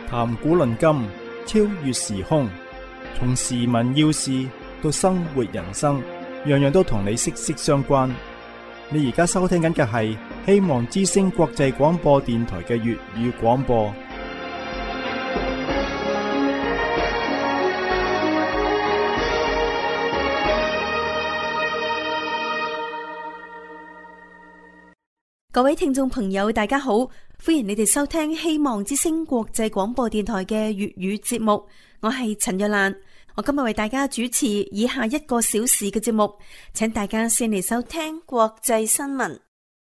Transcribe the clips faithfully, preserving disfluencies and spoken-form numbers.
談古論今，超越時空，從時聞要事到生活人生，樣樣都同你息息相關。你而家收聽緊嘅係希望之聲國際廣播電台嘅粵語廣播。 各位聽眾朋友，大家好，歡迎你哋收聽希望之聲國際廣播電台嘅粵語節目。我係陳若蘭，我今日為大家主持以下一個小時嘅節目，請大家先嚟收聽國際新聞。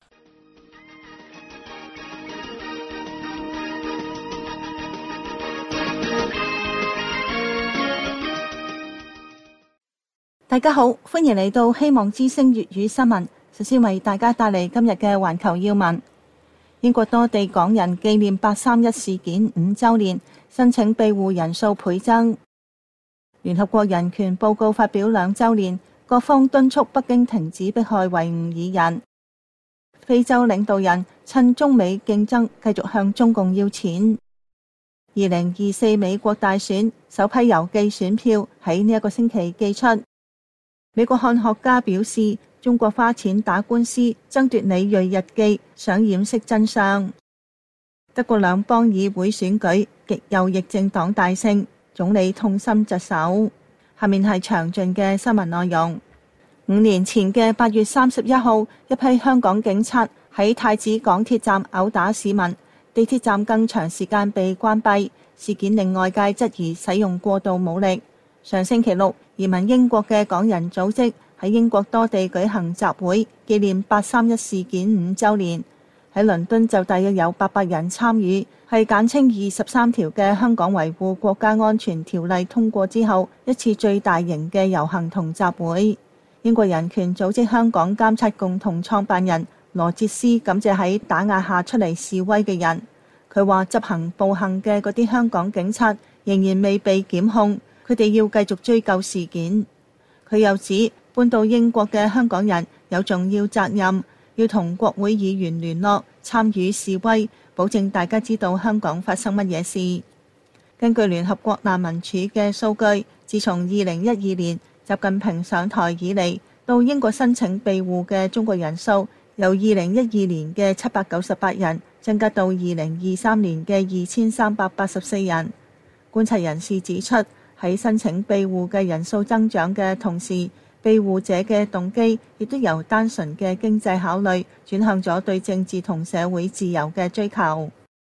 大家好，歡迎嚟到希望之聲粵語新聞。首先為大家帶嚟今日嘅環球要聞。英國多地港人紀念八三一事件五週年，申請庇護人數倍增。聯合國人權報告發表兩週年，各方敦促北京停止迫害維吾爾人。非洲領導人趁中美競爭繼續向中共要錢。二零二四美國大選首批郵寄選票喺呢一個星期寄出。美國漢學家表示，中國花錢打官司爭奪李銳日記，想掩飾真相。德國兩邦議會選舉極右翼政黨大勝，總理痛心疾首。下面係詳盡嘅新聞內容。五年前嘅八月三十一號，一批香港警察喺太子港鐵站毆打市民，地鐵站更長時間被關閉，事件令外界質疑使用過度武力。上星期六，移民英國嘅港人組織喺英國多地舉行集會，紀念八三一事件五週年。喺倫敦就大約有八百人參與，係簡稱二十三條嘅香港維護國家安全條例通過之後一次最大型嘅遊行同集會。英國人權組織香港監察共同創辦人羅哲斯感謝喺打壓下出嚟示威嘅人。佢話執行暴行嘅嗰啲香港警察仍然未被檢控，佢哋要繼續追究事件。佢又指搬到英國嘅香港人有重要責任，要同國會議員聯絡，參與示威，保證大家知道香港發生乜嘢事。根據聯合國難民署嘅數據，自從二零一二年習近平上台以嚟，到英國申請庇護嘅中國人數由二零一二年嘅七百九十八人增加到二零二三年嘅二千三百八十四人。觀察人士指出，喺申請庇護嘅人數增長嘅同時，庇護者嘅動機亦都由單純嘅經濟考慮轉向咗對政治同社會自由嘅追求。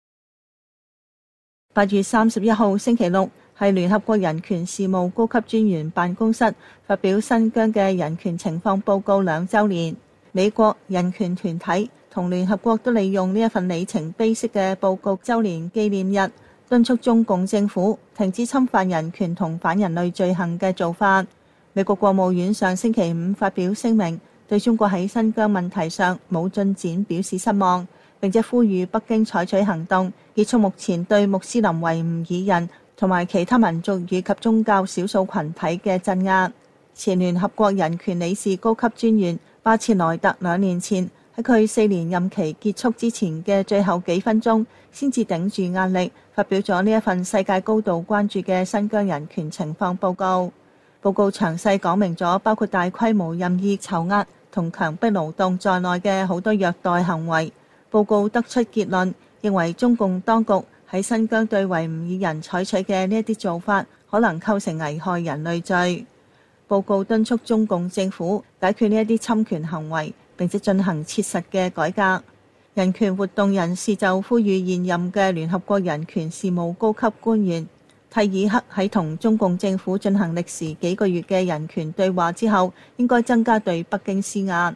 八月三十一號星期六係聯合國人權事務高級專員辦公室發表新疆嘅人權情況報告兩週年。美國人權團體同聯合國都利用呢一份里程碑式嘅報告週年紀念日，敦促中共政府停止侵犯人權同反人類罪行嘅做法。美國國務院上星期五發表聲明，對中國喺新疆問題上冇進展表示失望，並且呼籲北京採取行動，結束目前對穆斯林維吾爾人同埋其他民族以及宗教少數群體嘅鎮壓。前聯合國人權理事高級專員巴切萊特兩年前喺佢四年任期結束之前嘅最後幾分鐘，先至頂住壓力發表咗呢一份世界高度關注嘅新疆人權情況報告。報告詳細講明咗包括大規模任意囚押同強迫勞動在內嘅好多虐待行為。報告得出結論，認為中共當局喺新疆對維吾爾人採取嘅呢一啲做法，可能構成危害人類罪。報告敦促中共政府解決呢一啲侵權行為，並且進行切實嘅改革。人權活動人士就呼籲現任嘅聯合國人權事務高級官員蒂爾克喺同中共政府進行歷時幾個月嘅人權對話之後，應該增加對北京施壓。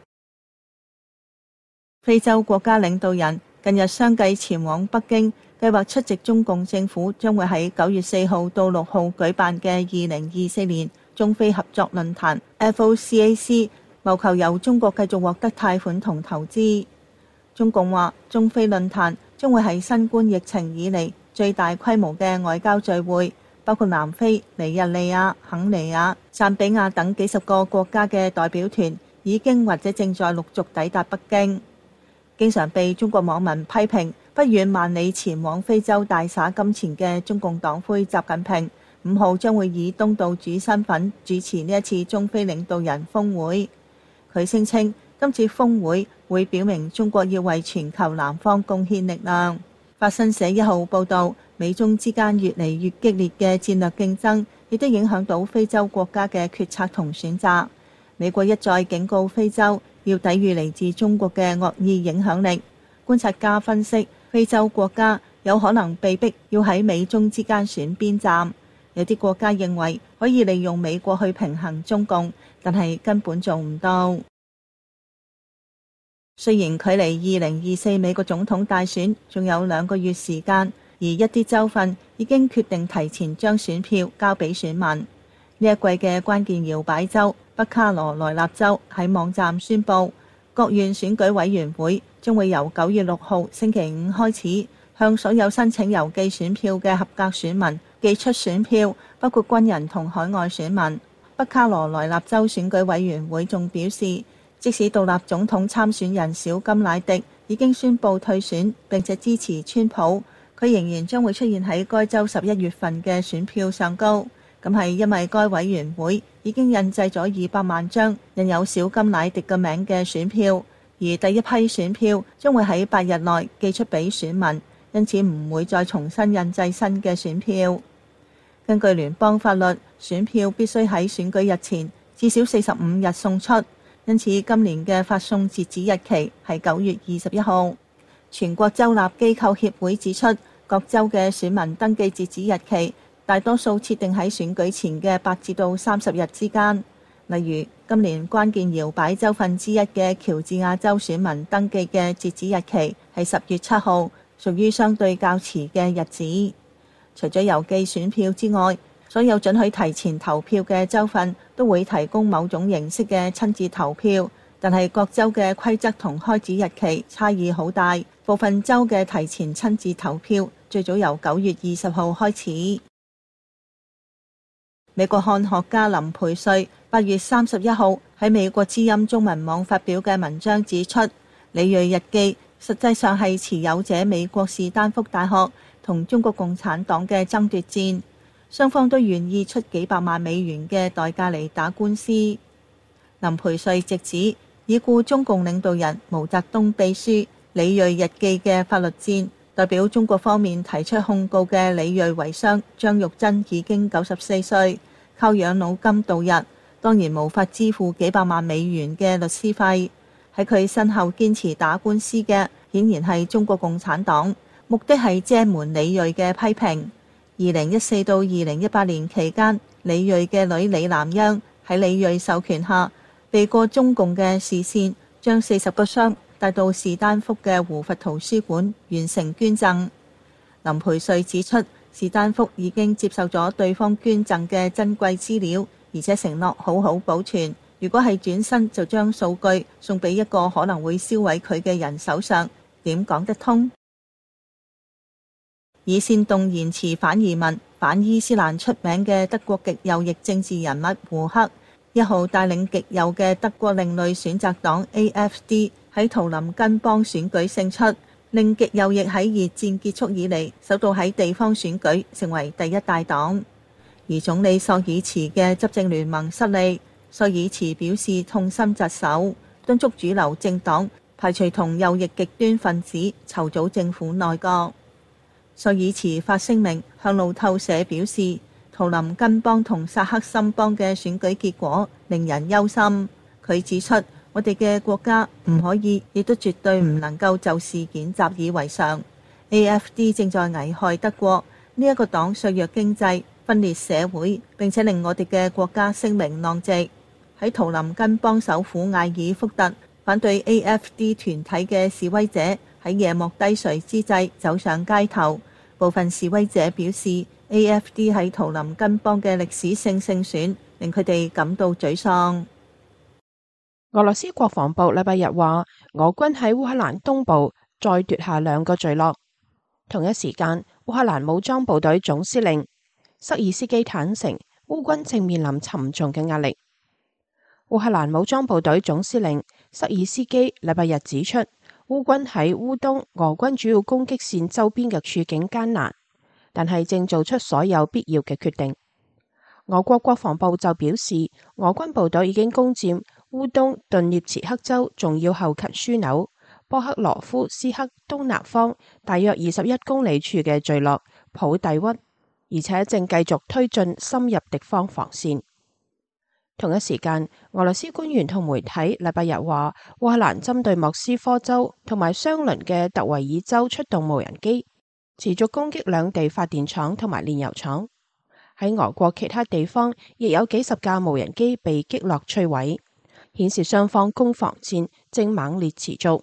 非洲國家領導人近日相繼前往北京，計劃出席中共政府將會喺九月四號到六號舉辦嘅二零二四年中非合作論壇 F O C A C， 謀求由中國繼續獲得貸款同投資。中共話，中非論壇將會係新冠疫情以嚟最大規模嘅外交聚會，包括南非、尼日利亞、肯尼亞、贊比亞等幾十個國家嘅代表團已經或者正在陸續抵達北京。經常被中國網民批評不遠萬里前往非洲大灑金錢嘅中共黨魁習近平，五號將會以東道主身份主持呢一次中非領導人峰會。佢聲稱今次峰會會表明中國要為全球南方貢獻力量。法新社一號報導，美中之間越嚟越激烈嘅戰略競爭，亦都影響到非洲國家嘅決策同選擇。美國一再警告非洲要抵禦嚟自中國嘅惡意影響力。觀察家分析，非洲國家有可能被逼要喺美中之間選邊站。有啲國家認為可以利用美國去平衡中共，但係根本做唔到。雖然距離二零二四美國總統大選仲有兩個月時間，而一啲州份已經決定提前將選票交俾選民。呢一季嘅關鍵搖擺州北卡羅來納州喺網站宣布，各縣選舉委員會將會由九月六號星期五開始，向所有申請郵寄選票嘅合格選民寄出選票，包括軍人同海外選民。北卡羅來納州選舉委員會仲表示，即使獨立總統參選人小甘迺迪已經宣布退選並且支持川普，佢仍然將會出現喺該州十一月份嘅選票上高。咁係因為該委員會已經印製咗二百萬張印有小甘迺迪嘅名嘅選票，而第一批選票將會喺八日內寄出俾選民，因此唔會再重新印製新嘅選票。根據聯邦法律，選票必須喺選舉日前至少四十五日送出，因此今年嘅發送截止日期係九月二十一號。全國州立機構協會指出，各州嘅選民登記截止日期大多數設定喺選舉前嘅八至到三十日之間。例如，今年關鍵搖擺州份之一嘅喬治亞州選民登記嘅截止日期係十月七號，屬於相對較遲嘅日子。除咗郵寄選票之外，所有准許提前投票嘅州份都會提供某種形式嘅親自投票，但係各州嘅規則同開始日期差異好大。部分州嘅提前親自投票最早由九月二十號開始。美國漢學家林培瑞八月三十一號喺美國之音中文網發表嘅文章指出，李銳日記實際上係持有者美國士丹福大學同中國共產黨嘅爭奪戰，雙方都願意出幾百萬美元嘅代價嚟打官司。林培瑞直指，已故中共領導人毛澤東秘書李銳日記嘅法律戰，代表中國方面提出控告嘅李銳遺孀張玉珍已經九十四歲，靠養老金度日，當然無法支付幾百萬美元嘅律師費。喺佢身後堅持打官司嘅，顯然係中國共產黨，目的係遮瞞李銳嘅批評。二零一四到二零一八年期間，李銳嘅女李南央喺李銳授權下，避過中共嘅視線，將四十個箱帶到士丹福嘅胡佛圖書館完成捐贈。林培瑞指出，士丹福已經接受咗對方捐贈嘅珍貴資料，而且承諾好好保存。如果係轉身就將數據送俾一個可能會銷毀佢嘅人手上，點講得通？以煽動言辭反移民、反伊斯蘭出名嘅德國極右翼政治人物胡克，一號帶領極右嘅德國另類選擇黨 A F D 喺圖林根邦選舉勝出，令極右翼喺熱戰結束以嚟首度喺地方選舉成為第一大黨。而總理朔爾茨嘅執政聯盟失利，朔爾茨表示痛心疾首，敦促主流政黨排除同右翼極端分子籌組政府內閣。朔爾茨發聲明向路透社表示，圖林根邦同薩克森邦嘅選舉結果令人憂心。佢指出，我哋嘅國家唔可以，亦都絕對唔能夠就事件習以為常。A F D 正在危害德國，呢、這、一個黨削弱經濟、分裂社會，並且令我哋嘅國家聲名狼藉。喺圖林根邦首府艾爾福特，反對 A F D 團體嘅示威者喺夜幕低垂之際走上街頭。部分示威者表示 A F D 喺圖林根邦嘅歷史性勝選令佢哋感到沮喪。 俄羅斯國防部禮拜日話，俄軍喺烏克蘭東部再奪下兩個聚落。同一時間，烏克蘭武裝部隊總司令塞爾斯基坦承，烏軍正面臨沉重嘅壓力。烏克蘭武裝部隊總司令塞爾斯基禮拜日指出， 烏軍喺烏東俄軍主要攻擊線周邊嘅處境艱難，但係正做出所有必要嘅決定。俄國國防部就表示，俄軍部隊已經攻佔烏東頓涅茨克州重要後勤樞紐波克羅夫斯克東南方大約二十一公里處嘅聚落普蒂沃，而且正繼續推進深入敵方防線。同一時間，俄羅斯官員同媒體禮拜日話，烏克蘭針對莫斯科州同埋相鄰嘅特維爾州出動無人機，持續攻擊兩地發電廠同埋煉油廠。喺俄國其他地方亦有幾十架無人機被擊落摧毀，顯示雙方攻防戰正猛烈持續。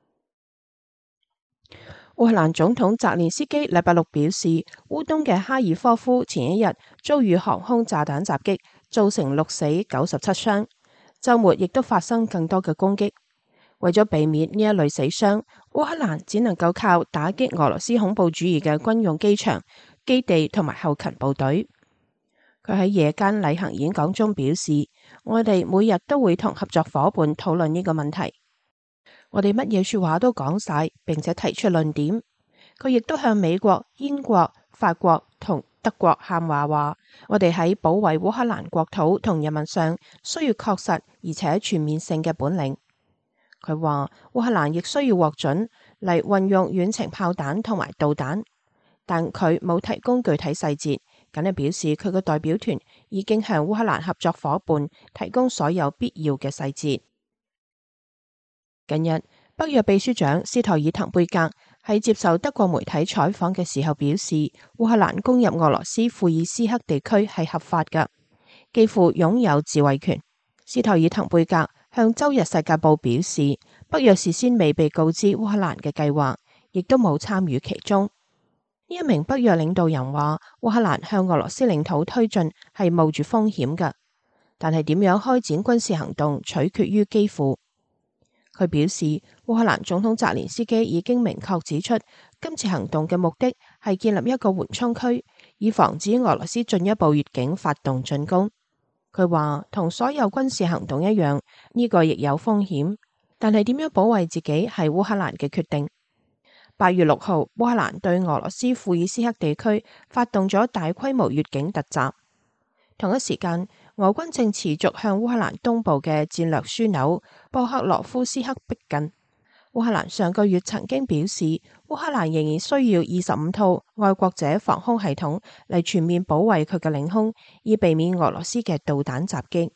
烏克蘭總統澤連斯基禮拜六表示，烏東嘅哈爾科夫前一日遭遇航空炸彈襲擊，造成六死九十七傷。週末亦都發生更多嘅攻擊。為咗避免呢一類死傷，烏克蘭只能夠靠打擊俄羅斯恐怖主義嘅軍用機場、基地同埋後勤部隊。佢喺夜間例行演講中表示，我哋每日都會同合作夥伴討論呢個問題。我哋乜嘢說話都講晒，並且提出論點。佢亦都向美國、英國、法國同德國喊話話，我哋喺保衛烏克蘭國土同人民上需要確實而且全面性嘅本領。佢話烏克蘭亦需要獲准嚟運用遠程炮彈同埋導彈，但佢冇提供具體細節，僅係表示佢嘅代表團已經向烏克蘭合作夥伴提供所有必要嘅細節。近日，北約秘書長斯托爾滕貝格喺接受德國媒體採訪嘅時候表示，烏克蘭攻入俄羅斯庫爾斯克地區係合法嘅，幾乎擁有自衛權。斯托爾滕貝格向周日世界報表示，北約事先未被告知烏克蘭嘅計劃，亦都冇參與其中。呢一名北約領導人話，烏克蘭向俄羅斯領土推進係冒住風險嘅，但係點樣開展軍事行動取決於基輔。佢表示，烏克蘭總統澤連斯基已經明確指出，今次行動嘅目的係建立一個緩衝區，以防止俄羅斯進一步越境發動進攻。佢話，同所有軍事行動一樣，呢個亦有風險，但係點樣保衛自己係烏克蘭嘅決定。八月六號，烏克蘭對俄羅斯庫爾斯克地區發動咗大規模越境突襲。同一時間，俄軍正持續向烏克蘭東部嘅戰略樞紐波克羅夫斯克逼近。烏克蘭上個月曾經表示，烏克蘭仍然需要二十五套愛國者防空系統嚟全面保衛佢嘅領空，以避免俄羅斯嘅導彈襲擊。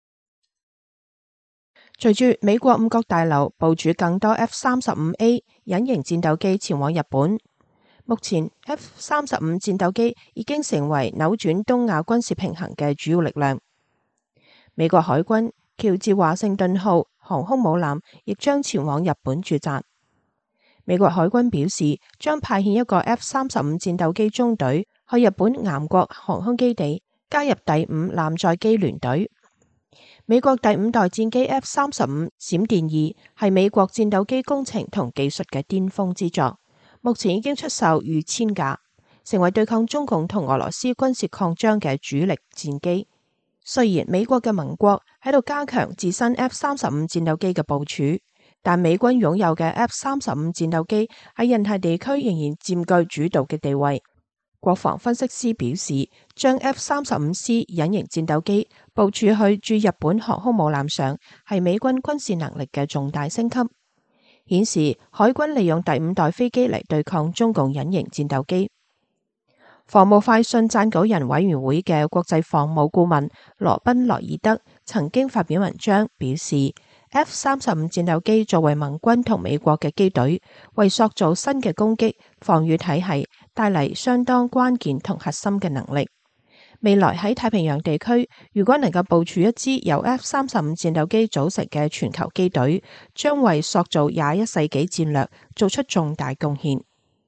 隨住美國五角大樓部署更多 F 三十五 A 隱形戰鬥機前往日本，目前 F 三十五戰鬥機已經成為扭轉東亞軍事平衡嘅主要力量。美國海軍喬治華盛頓號航空母艦亦將前往日本駐紮。美國海軍表示，將派遣一個 F 三十五戰鬥機中隊去日本岩國航空基地，加入第五艦載機聯隊。美國第五代戰機 F 三十五閃電二係美國戰鬥機工程同技術嘅巔峰之作，目前已經出售逾千架，成為對抗中共同俄羅斯軍事擴張嘅主力戰機。雖然美國嘅盟國喺度加強自身 F 三十五戰鬥機嘅部署，但美軍擁有嘅 F 三十五戰鬥機喺印太地區仍然佔據主導嘅地位。國防分析師表示，將 F 三十五 C 隱形戰鬥機部署去駐日本航空母艦上，係美軍軍事能力嘅重大升級，顯示海軍利用第五代飛機嚟對抗中共隱形戰鬥機。防務快訊撰稿人委員會嘅國際防務顧問羅賓萊爾德曾經發表文章表示， F 三十五戰鬥機作為盟軍同美國嘅機隊，為塑造新嘅攻擊防禦體系帶嚟相當關鍵同核心嘅能力。未來喺太平洋地區，如果能夠部署一支由 F 三十五戰鬥機組成嘅全球機隊，將為塑造廿一世紀戰略做出重大貢獻。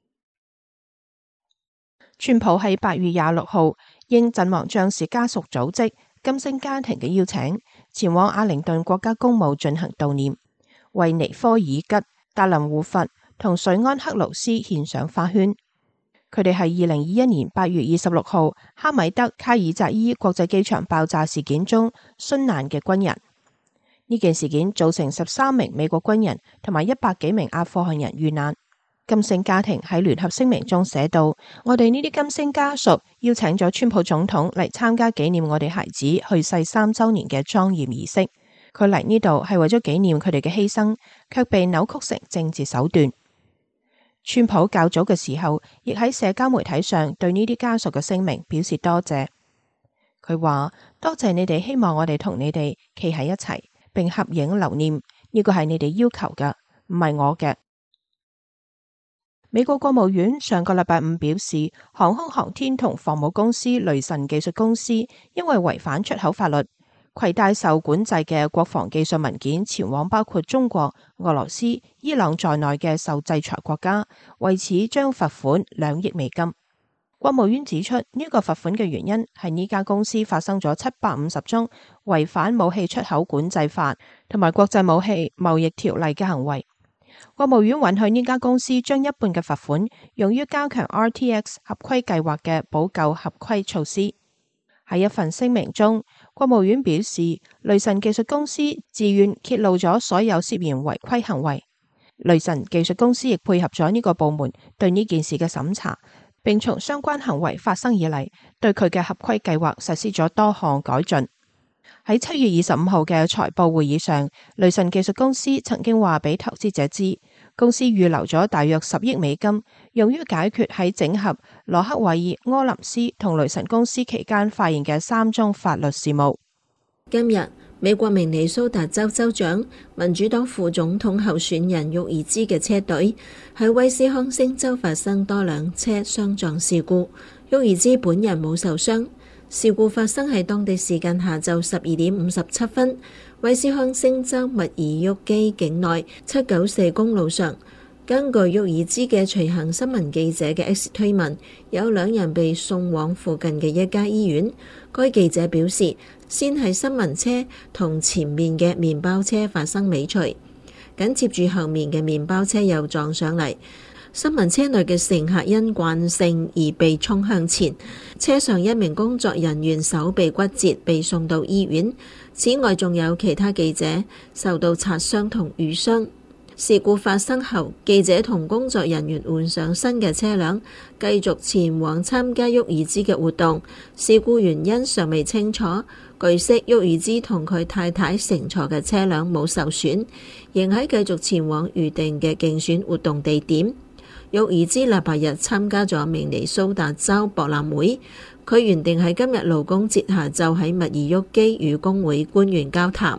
川普喺八月廿六號應陣亡將士家屬組織金星家庭嘅邀請，前往阿靈頓國家公墓進行悼念，為尼科爾吉、達林胡佛同瑞安克勞斯獻上花圈。佢哋係二零二一年八月二十六號哈米德卡爾扎伊國際機場爆炸事件中殉難嘅軍人。呢呢件事件造成十三名美國軍人同埋一百幾名阿富汗人遇難。金星家庭喺聯合聲明中寫道：我哋呢啲金星家屬邀請咗川普總統嚟參加紀念我哋孩子去世三週年嘅莊嚴儀式。佢嚟呢度係為咗紀念佢哋嘅犧牲，卻被扭曲成政治手段。川普較早嘅時候亦喺社交媒體上對呢啲家屬嘅聲明表示多謝。佢話：多謝你哋希望我哋同你哋企喺一齊，並合影留念，呢個係你哋要求嘅，唔係我嘅。美國國務院上個禮拜五表示，航空航天同防務公司雷神技術公司因為違反出口法律，攜帶受管制嘅國防技術文件前往包括中國、俄羅斯、伊朗在內嘅受制裁國家，為此將罰款兩億美金。國務院指出，呢個罰款嘅原因係呢家公司發生咗七百五十宗違反武器出口管制法同埋國際武器貿易條例嘅行為。國務院允許呢家公司將一半嘅罰款用於加強 R T X 合規計劃嘅補救合規措施。喺一份聲明中，國務院表示，雷神技術公司自願揭露咗所有涉嫌違規行為。雷神技術公司亦配合咗呢個部門對呢件事嘅審查，並從相關行為發生以嚟，對佢嘅合規計劃實施咗多項改進。喺七月二十五號嘅財報會議上，雷神技術公司曾經話俾投資者知，公司預留咗大約十億美金，用於解決喺整合羅克韋爾、柯林斯同雷神公司期間發現嘅三宗法律事務。 今日，美國明尼蘇達州州長、民主黨副總統候選人沃爾茲嘅車隊喺威斯康星州發生多輛車相撞事故，沃爾茲本人冇受傷。事故發生喺當地時間下晝十二點五十七分，威斯康星州密爾沃基境內七九四公路上。根據沃爾茲嘅隨行新聞記者嘅 X 推文，有兩人被送往附近嘅一家醫院。該記者表示，先係新聞車同前面嘅麵包車發生尾隨，緊接住後面嘅麵包車又撞上嚟。新聞車內嘅乘客因慣性而被衝向前，車上一名工作人員手臂骨折，被送到醫院。此外，仲有其他記者受到擦傷同瘀傷。事故發生後，記者同工作人員換上新嘅車輛，繼續前往參加沃爾茲嘅活動。事故原因尚未清楚。據悉，沃爾茲同佢太太乘坐嘅車輛冇受損，仍喺繼續前往預定嘅競選活動地點。沃爾茲禮拜日參加咗明尼蘇達州博覽會，佢原定喺今日勞工節下晝喺密爾沃基與工會官員交談。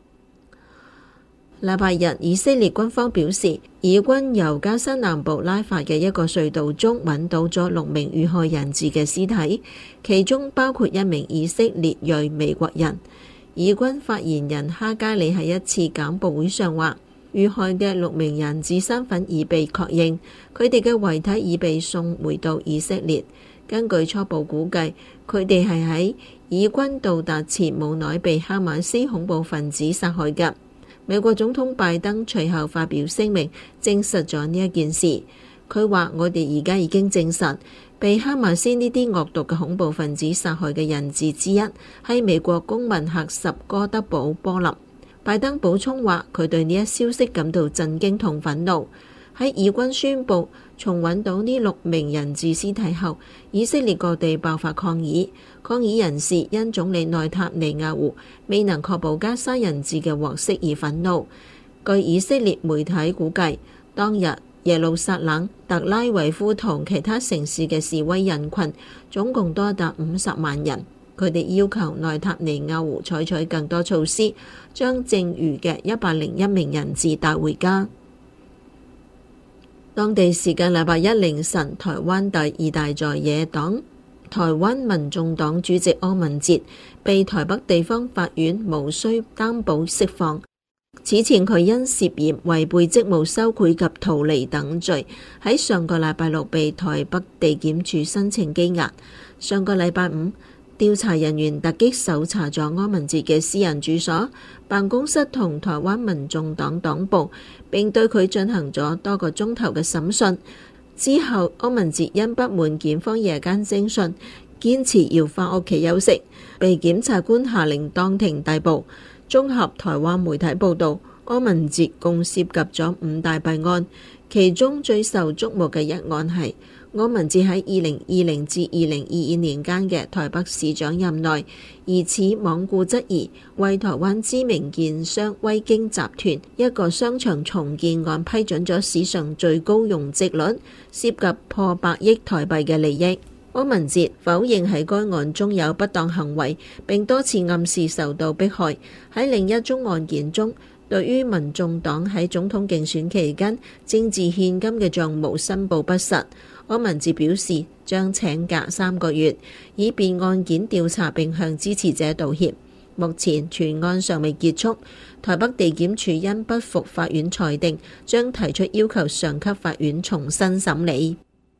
禮拜日，以色列軍方表示，以軍由加沙南部拉法嘅一個隧道中揾到咗六名遇害人質嘅屍體，其中包括一名以色列裔美國人。以軍發言人哈加里喺一次簡報會上話，遇害嘅六名人質身份已被確認，佢哋嘅遺體已被送回到以色列。根據初步估計，佢哋係喺以軍到達前冇耐被哈馬斯恐怖分子殺害嘅。美國總統拜登隨後發表聲明，證實咗呢一件事。佢話：我哋而家已經證實，被哈馬斯呢啲惡毒嘅恐怖分子殺害嘅人質之一係美國公民赫什哥德堡波林。拜登補充話：佢對呢一消息感到震驚同憤怒。喺以軍宣布重揾到呢六名人質屍體後，以色列各地爆發抗議。抗議人士因總理內塔尼亞胡未能確保加沙人質嘅獲釋而憤怒。據以色列媒體估計，當日耶路撒冷、特拉維夫同其他城市嘅示威人群總共多達五十萬人。佢哋要求內塔尼亞胡採取更多措施，將剩餘嘅一百零一名人質帶回家。當地時間禮拜一凌晨，台灣第二大在野黨台灣民眾黨主席柯文哲被台北地方法院無需擔保釋放。此前佢因涉嫌違背職務收賄及逃離等罪，喺上個禮拜六被台北地檢署申請羈押。上個禮拜五，調查人員突擊搜查咗柯文哲嘅私人住所、辦公室同台灣民眾黨黨部，並對佢進行咗多個鐘頭嘅審訊。之後，柯文哲因不滿檢方夜間偵訊，堅持要返屋企休息，被檢察官下令當庭逮捕。 綜合台灣媒體報導，柯文哲共涉及咗五大弊案，其中最受矚目嘅一案係柯文哲喺二零二零至二零二二年間嘅台北市長任內，疑似罔顧質疑，為台灣知名建商威京集團一個商場重建案批准咗史上最高容積率，涉及破百億台幣嘅利益。柯文哲否認喺該案中有不當行為，並多次暗示受到迫害。喺另一宗案件中，對於民眾黨喺總統競選期間政治獻金嘅帳務申報不實，柯文哲表示將請假三個月，以便案件調查並向支持者道歉。目前全案尚未結束，台北地檢署因不服法院裁定，將提出要求上級法院重新審理。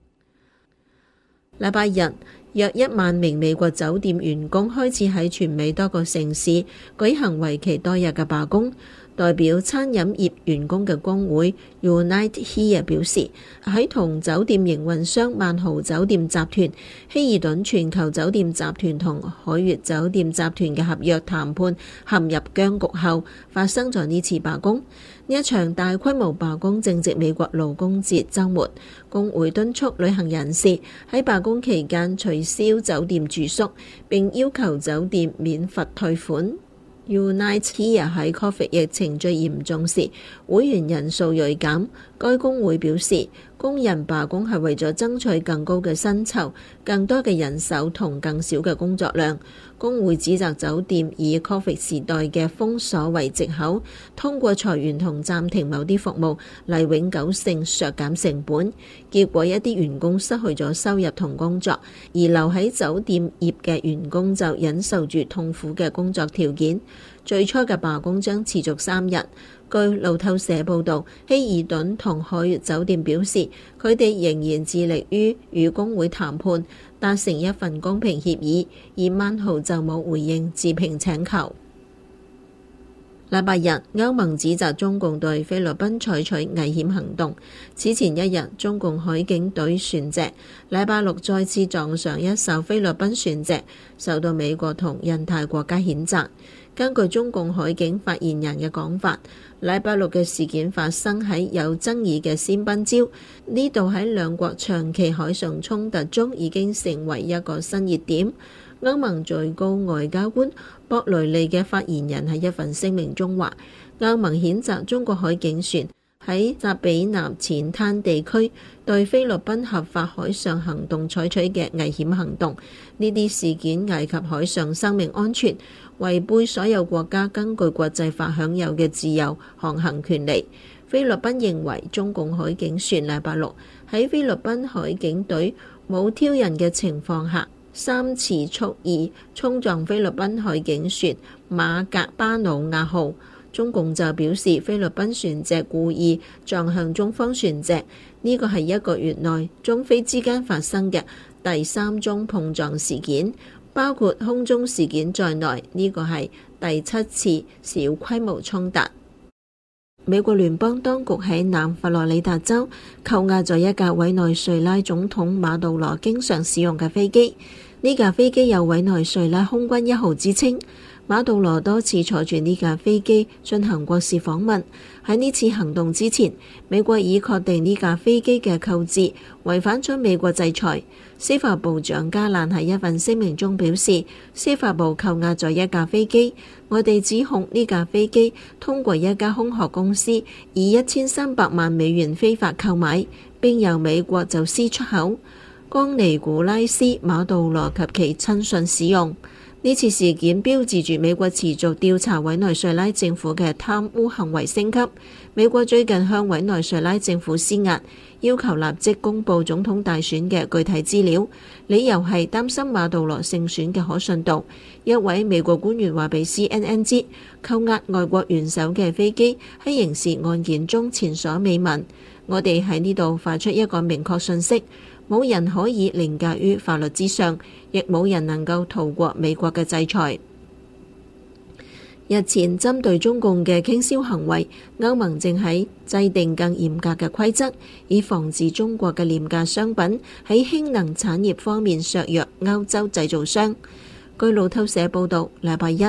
禮拜日，約一萬名美國酒店員工開始喺全美多個城市舉行為期多日嘅罷工。代表餐飲業員工嘅工會 Unite Here 表示，喺同酒店營運商萬豪酒店集團、希爾頓全球酒店集團同海悅酒店集團嘅合約談判陷入僵局後，發生咗呢次罷工。呢一場大規模罷工正值美國勞工節週末，工會敦促旅行人士喺罷工期間取消酒店住宿，並要求酒店免罰退款。Unite Here 喺 Covid 疫情最嚴重時，會員人數銳減。該工會表示，工人罷工係為咗爭取更高嘅薪酬、更多嘅人手同更少嘅工作量。工會指責酒店以 Covid 時代嘅封鎖為藉口，通過裁員同暫停某啲服務嚟永久性削減成本，結果一啲員工失去咗收入同工作，而留喺酒店業嘅員工就忍受住痛苦嘅工作條件。最初嘅罷工將持續三日。據路透社報導，希爾頓同海悅酒店表示，佢哋仍然致力於與工會談判，達成一份公平協議，而萬豪就冇回應置評請求。禮拜日，歐盟指責中共對菲律賓採取危險行動。此前一日，中共海警隊船隻禮拜六再次撞上一艘菲律賓船隻，受到美國同印太國家譴責。根據中共海警發言人嘅講法，禮拜六嘅事件發生喺有爭議嘅仙賓礁，呢度喺兩國長期海上衝突中已經成為一個新熱點。歐盟最高外交官博雷利嘅發言人喺一份聲明中話，歐盟譴責中國海警船喺扎比納淺灘地區對菲律賓合法海上行動採取嘅危險行動，呢啲事件危及海上生命安全，違背所有國家根據國際法享有嘅自由航行權利。菲律賓認為中共海警船禮拜六喺菲律賓海警隊冇挑釁嘅情況下，三次蓄意衝撞菲律賓海警船馬格巴努亞號。中共就表示菲律賓船隻故意撞向中方船隻，呢個係一個月內中菲之間發生嘅第三宗碰撞事件，包括空中事件在內，呢個係第七次小規模衝突。美國聯邦當局喺南佛羅里達州扣押咗一架委內瑞拉總統馬杜羅經常使用嘅飛機，呢架飛機有委內瑞拉空軍一號之稱。馬杜羅多次坐住呢架飛機進行國事訪問。喺呢次行動之前，美國已確定呢架飛機嘅購置違反咗美國制裁。司法部長加蘭喺一份聲明中表示，司法部扣押咗一架飛機，我哋指控呢架飛機通過一家空殼公司以一千三百萬美元非法購買，並由美國走私出口，岡尼古拉斯馬杜羅及其親信使用。呢次事件標誌住美國持續調查委內瑞拉政府嘅貪污行為升級。美國最近向委內瑞拉政府施壓，要求立即公布總統大選嘅具體資料，理由係擔心馬杜羅勝選嘅可信度。一位美國官員話俾 C N N 知，扣押外國元首嘅飛機喺刑事案件中前所未聞。我哋喺呢度發出一個明確訊息。冇人可以凌駕於法律之上，亦冇人能夠逃過美國嘅制裁。日前針對中共嘅傾銷行為，歐盟正喺制定更嚴格嘅規則，以防止中國嘅廉價商品喺氫能產業方面削弱歐洲製造商。據路透社報導，禮拜一，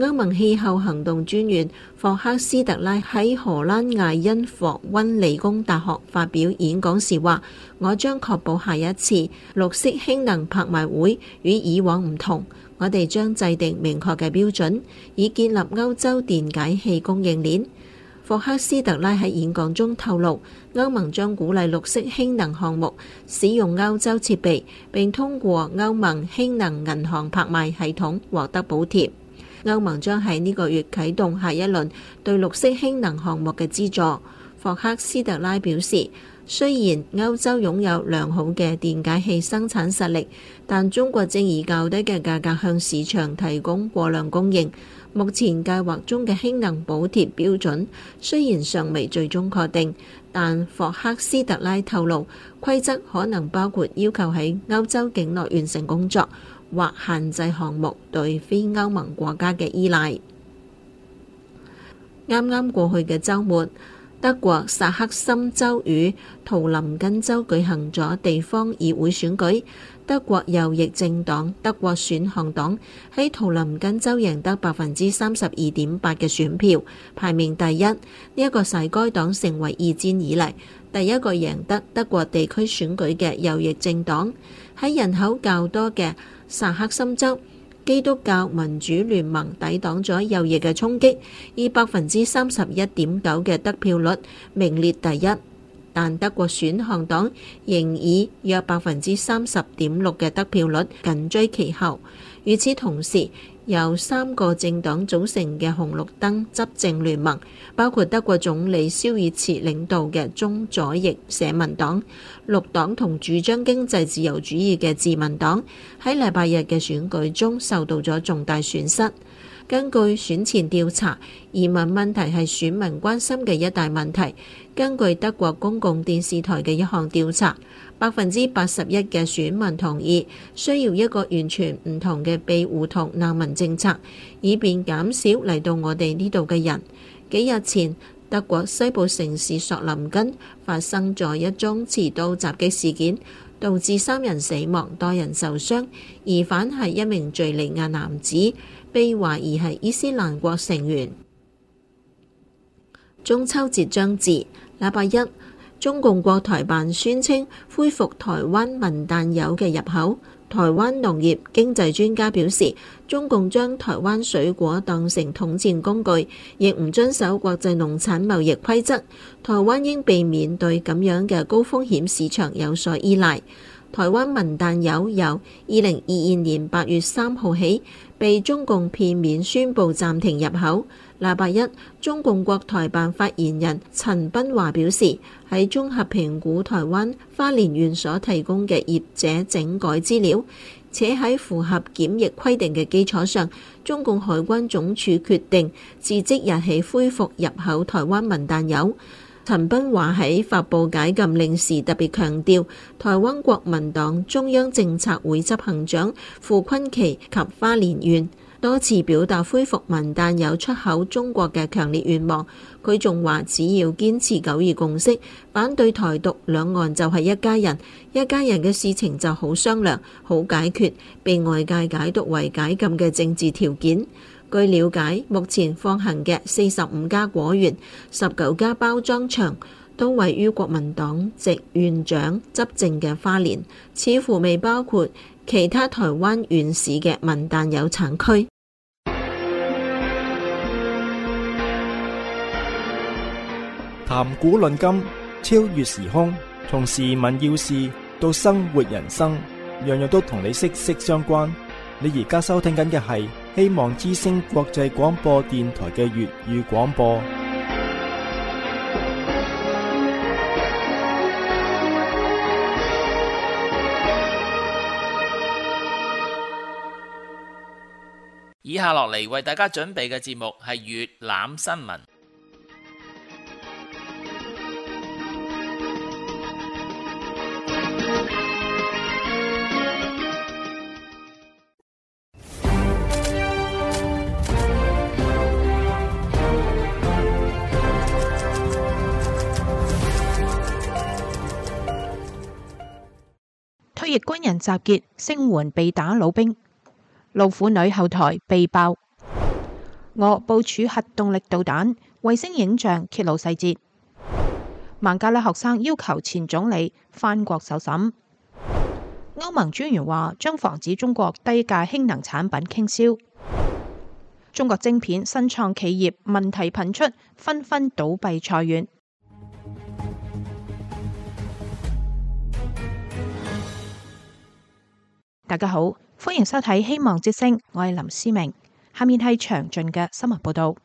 歐盟氣候行動專員霍克斯特拉喺荷蘭艾因霍溫理工大學發表演講時話：我將確保下一次綠色氫能拍賣會與以往唔同，我哋將制定明確嘅標準，以建立歐洲電解氣供應鏈。霍克斯特拉喺演講中透露，歐盟將鼓勵綠色氫能項目使用歐洲設備，並通過歐盟氫能銀行拍賣系統獲得補貼。歐盟將喺呢個月啟動下一輪對綠色氫能項目嘅資助。霍克斯特拉表示，雖然歐洲擁有良好嘅電解氣生產實力，但中國正以較低嘅價格向市場提供過量供應。目前計劃中嘅氫能補貼標準雖然尚未最終確定，但霍克斯特拉透露，規則可能包括要求喺歐洲境內完成工作，或限制項目對非歐盟國家嘅依賴。啱啱過去嘅週末，德國薩克森州與圖林根州舉行咗地方議會選舉。德國右翼政黨德國選項黨喺圖林根州贏得百分之三十二點八嘅選票，排名第一。呢一個使該黨成為二戰以嚟第一個贏得德國地區選舉嘅右翼政黨。喺人口較多嘅薩克森州，基督教民主聯盟抵擋咗右翼嘅衝擊，以百分之三十一點九嘅得票率名列第一。但德國選項黨仍以約百分之三十點六嘅得票率緊追其後。與此同時，由三個政黨組成嘅紅綠燈執政聯盟，包括德國總理肖爾茨領導嘅中左翼社民黨、綠黨同主張經濟自由主義嘅自民黨，喺禮拜日嘅選舉中受到咗重大損失。根據選前調查，移民問題係選民關心嘅一大問題。根據德國公共電視台嘅一項調查，百分之八十一嘅選民同意需要一個完全唔同嘅庇護同難民政策，以便減少嚟到我哋呢度嘅人。幾日前，德國西部城市索林根發生咗一宗持刀襲擊事件，導致三人死亡，多人受傷。疑犯係一名敘利亞男子，被懷疑係伊斯蘭國成員。中秋節將至，禮拜一，中共國台辦宣稱恢復台灣文旦柚嘅入口。台灣農業經濟專家表示，中共將台灣水果當成統戰工具，亦唔遵守國際農產貿易規則。台灣應避免對咁樣嘅高風險市場有所依賴。台灣文旦柚由二零二二年八月三號起被中共片面宣布暫停入口。禮拜一，中共國台辦發言人陳斌華表示，喺綜合評估台灣花蓮縣所提供嘅業者整改資料，且喺符合檢疫規定嘅基礎上，中共海關總署決定自即日起恢復入口台灣文旦柚。陳斌華喺發布解禁令時特別強調，台灣國民黨中央政策會執行長傅崑萁及花蓮縣多次表達恢復文旦柚出口中國嘅強烈願望。佢仲話，只要堅持九二共識，反對台獨，兩岸就係一家人，一家人嘅事情就好商量、好解決，被外界解讀為解禁嘅政治條件。據了解，目前放行嘅四十五家果園、十九家包裝場都位於國民黨籍縣長執政嘅花蓮，似乎未包括其他台灣縣市嘅文旦柚產區。 談古論今，超越時空，從時聞要事到生活人生，樣樣都同你息息相關。你而家收聽緊嘅係希望之聲國際廣播電台嘅粵語廣播。 以下落嚟為大家準備嘅節目係粵覽新聞。 退役軍人集結聲援被打老兵，老虎女後台被爆。 俄部署核動力導彈，衛星影像揭露細節。孟加拉學生要求前總理返國受審。歐盟專員話將防止中國低價氫能產品傾銷。中國晶片新創企業問題頻出，紛紛倒閉裁員。大家好，歡迎收睇希望之聲，我係林思明。下面係詳盡嘅新聞報道。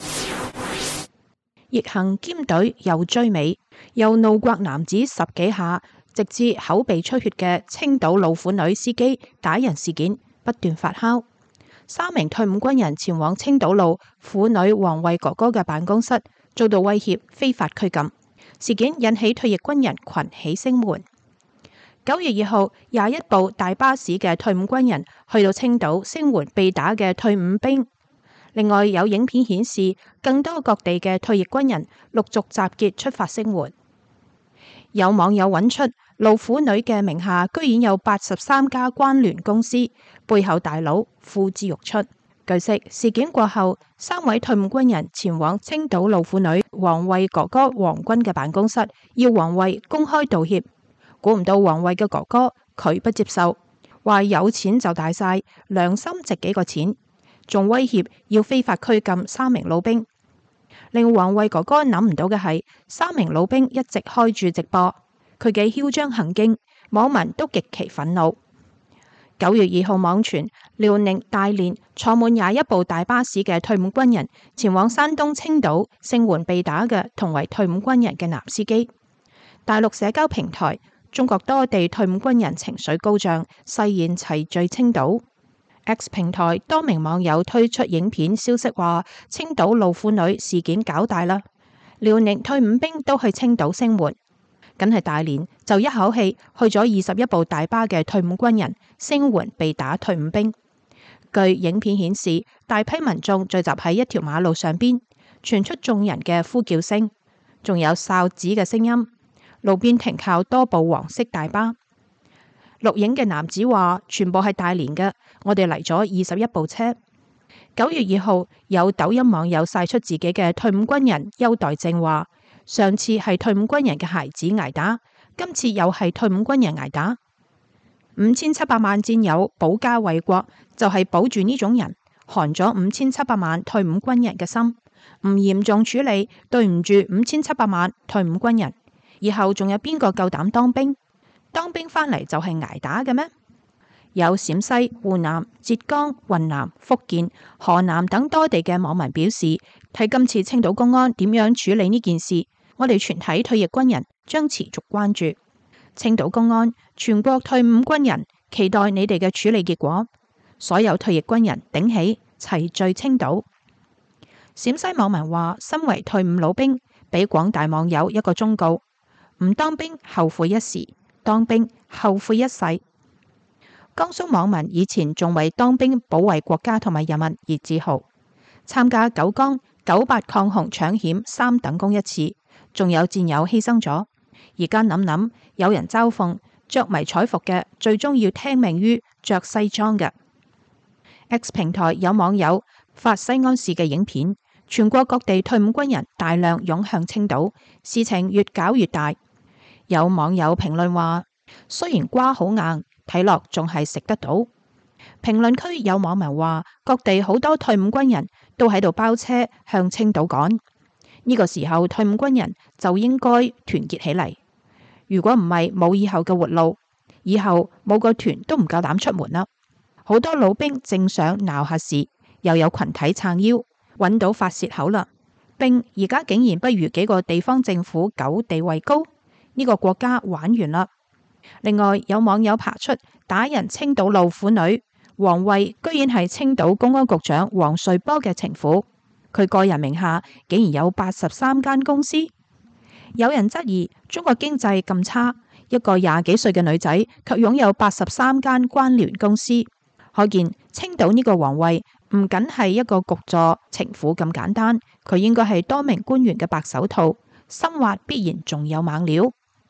逆行兼隊又追尾，又怒刮男子十幾下，直至口鼻出血嘅青島老虎女司機打人事件不斷發酵。三名退伍軍人前往青島路婦女王慧哥哥嘅辦公室，遭到威脅，非法拘禁。事件引起退役軍人群起聲援。九月二號，廿一部大巴士嘅退伍軍人去到青島聲援被打嘅退伍兵。另外有影片顯示，更多各地嘅退役軍人陸續集結出發聲援。有網友揾出老虎女嘅名下居然有八十三家關聯公司，背後大佬呼之欲出。據悉，事件過後，三位退伍軍人前往青島老虎女王慧哥哥王軍嘅辦公室，要王慧公開道歉。估唔到王慧嘅哥哥佢不接受，話有錢就大晒，良心值幾個錢。仲威脅要非法拘禁三名老兵，令王慧哥哥諗唔到嘅係，三名老兵一直開住直播，佢嘅囂張行徑，網民都極其憤怒。九月二號網傳遼寧大連坐滿廿一部大巴士嘅退伍軍人前往山東青島聲援被打嘅同為退伍軍人嘅男司機。大陸社交平台，中國多地退伍軍人情緒高漲，誓言齊聚青島。X 平台多名網友推出影片消息話，青島老虎女事件搞大啦，遼寧退伍兵都去青島聲援，梗係大連就一口氣去咗二十一部大巴嘅退伍軍人聲援被打退伍兵。據影片顯示，大批民眾聚集喺一條馬路上邊，傳出眾人嘅呼叫聲，仲有哨子嘅聲音。路邊停靠多部黃色大巴。錄影嘅男子話：全部係大連嘅，我哋嚟咗二十一部車。九月二號，有抖音網友晒出自己嘅退伍軍人優待證，話上次係退伍軍人嘅孩子挨打，今次又係退伍軍人挨打。五千七百萬戰友保家衛國，就係保住呢種人，寒咗五千七百萬退伍軍人嘅心。唔嚴重處理，對唔住五千七百萬退伍軍人。以後仲有邊個夠膽當兵？當兵返嚟就係挨打嘅咩？有陝西、湖南、浙江、雲南、福建、河南等多地嘅網民表示，睇今次青島公安點樣處理呢件事，我哋全體退役軍人將持續關注。青島公安、全國退伍軍人期待你哋嘅處理結果。所有退役軍人頂起，齊聚青島。陝西網民話：身為退伍老兵，俾廣大網友一個忠告。唔當兵後悔一時，當兵後悔一世。江蘇網民以前仲為當兵保衛國家同埋人民而自豪，參加九江九八抗洪搶險三等功一次，仲有戰友犧牲咗。而家諗諗，有人嘲諷着迷彩服嘅，最終要聽命於着西裝嘅。X 平台有網友發西安市嘅影片，全國各地退伍軍人大量湧向青島，事情越搞越大。有網友評論話：雖然瓜好硬，睇落仲係食得到。評論區有網民話：各地好多退伍軍人都喺度包車向青島趕，呢個時候退伍軍人就應該團結起嚟。如果唔係，冇以後嘅活路，以後冇個團都唔夠膽出門啦。好多老兵正想鬧下事，又有群體撐腰，揾到發洩口啦。兵而家竟然不如幾個地方政府狗地位高。呢個國家玩完啦！另外有網友爬出打人青島老虎女王慧，居然係青島公安局長黃瑞波嘅情婦，佢個人名下竟然有八十三間公司。有人質疑中國經濟咁差，一個廿幾歲嘅女仔卻擁有八十三間關聯公司，可見青島呢個王慧唔僅係一個局座情婦咁簡單，佢應該係多名官員嘅白手套，深挖必然仲有猛料。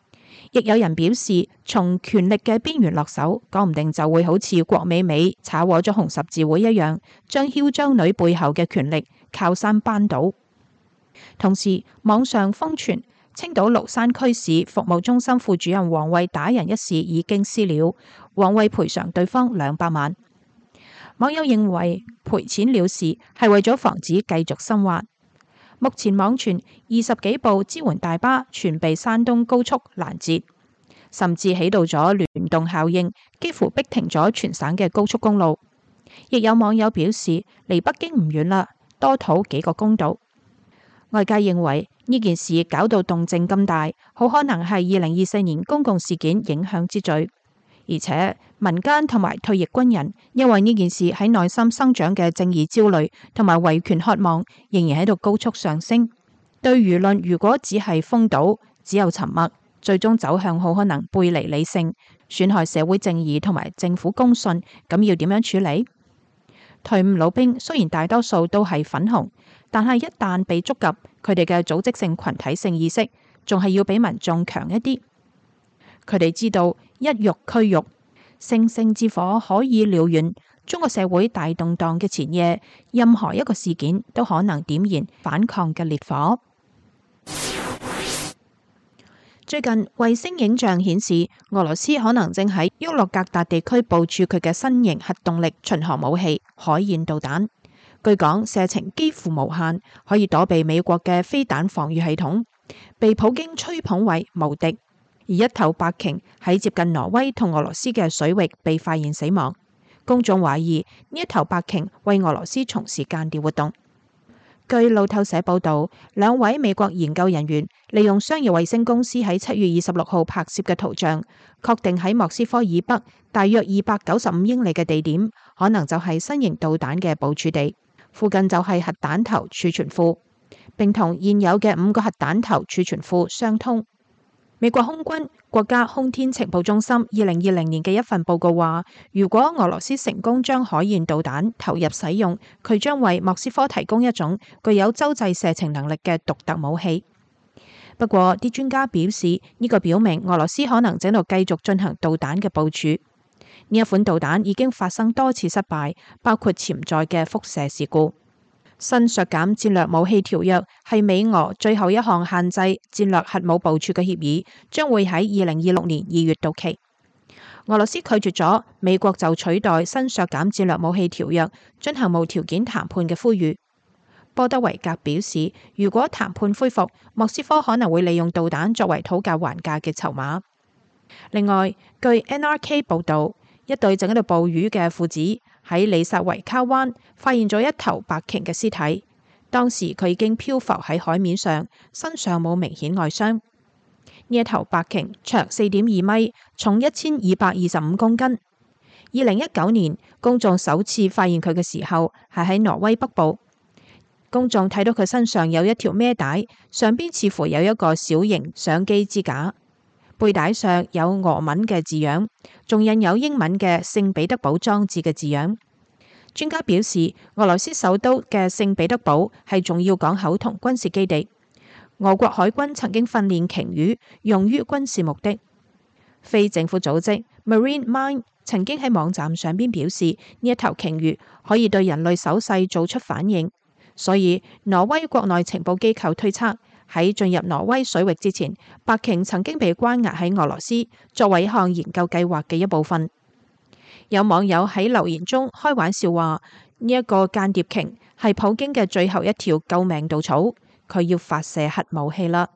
亦有人表示，從權力嘅邊緣落手，講唔定就會好似郭美美炒禍咗紅十字會一樣，將囂張女背後嘅權力靠山扳倒。同時，網上瘋傳青島廬山區市服務中心副主任王慧打人一事已經私了，王慧賠償對方兩百萬。網友認為賠錢了事係為咗防止繼續深挖。目前網傳二十幾部支援大巴全被山東高速攔截，甚至起到咗聯動效應，幾乎逼停咗全省嘅高速公路。亦有網友表示，離北京唔遠啦，多討幾個公道。外界認為呢件事搞到動靜咁大，好可能係二零二四年公共事件影響之最。而且民間同埋退役軍人因為呢件事喺內心生長嘅正義焦慮同埋維權渴望，仍然喺度高速上升。對輿論如果只係封堵，只有沉默，最終走向好可能背離理性，損害社會正義同埋政府公信。咁要點樣處理？退伍老兵雖然大多數都係粉紅，但係一旦被觸及，佢哋嘅組織性群體性意識仲係要比民眾強一啲。佢哋知道一欲驅欲，星星之火可以燎原。中國社會大動盪嘅前夜，任何一個事件都可能點燃反抗嘅烈火。最近衛星影像顯示，俄羅斯可能正喺沃洛格達地區部署佢嘅新型核動力巡航武器海燕導彈。據講射程幾乎無限，可以躲避美國嘅飛彈防禦系統，被普京吹捧為無敵。而一頭白鯨喺接近挪威同俄羅斯嘅水域被發現死亡，公眾懷疑呢一頭白鯨為俄羅斯從事間諜活動。據路透社報道，兩位美國研究人員利用商業衛星公司喺七月二十六號拍攝嘅圖像，確定喺莫斯科以北大約二百九十五英里嘅地點，可能就係新型導彈嘅部署地，附近就係核彈頭儲存庫，並同現有嘅五個核彈頭儲存庫相通。美國空軍國家空天情報中心二零二零年嘅一份報告話，如果俄羅斯成功將海燕導彈投入使用，佢將為莫斯科提供一種具有洲際射程能力嘅獨特武器。不過，啲專家表示，呢個表明俄羅斯可能正喺度繼續進行導彈嘅部署。呢一款導彈已經發生多次失敗，包括潛在嘅輻射事故。新削減戰略武器條約係美俄最後一項限制戰略核武部署嘅協議，將會喺二零二六年二月到期。俄羅斯拒絕咗美國就取代新削減戰略武器條約進行無條件談判嘅呼籲。波德維格表示，如果談判恢復，莫斯科可能會利用導彈作為討價還價嘅籌碼。另外，據 N R K 報道，一對正喺度捕魚嘅父子喺里薩維卡灣發現咗一頭白鯨嘅屍體，當時佢已經漂浮喺海面上，身上冇明顯外傷。呢一頭白鯨長四點二米，重一千二百二十五公斤。二零一九年，公眾首次發現佢嘅時候係喺挪威北部，公眾睇到佢身上有一條孭帶，上邊似乎有一個小型相機支架。背帶上有俄文嘅字樣，仲印有英文嘅聖彼得堡裝置嘅字樣。專家表示，俄羅斯首都嘅聖彼得堡係重要港口同軍事基地。俄國海軍曾經訓練鯨魚用於軍事目的。非政府組織 Marine Mind 曾經喺網站上邊表示，呢一頭鯨魚可以對人類手勢做出反應，所以挪威國內情報機構推測，喺進入挪威水域之前，白鯨曾經被關押喺俄羅斯，作為一項研究計劃嘅一部分。有網友喺留言中開玩笑話，呢一個間諜鯨係普京嘅最後一條救命稻草，佢要發射核武器啦。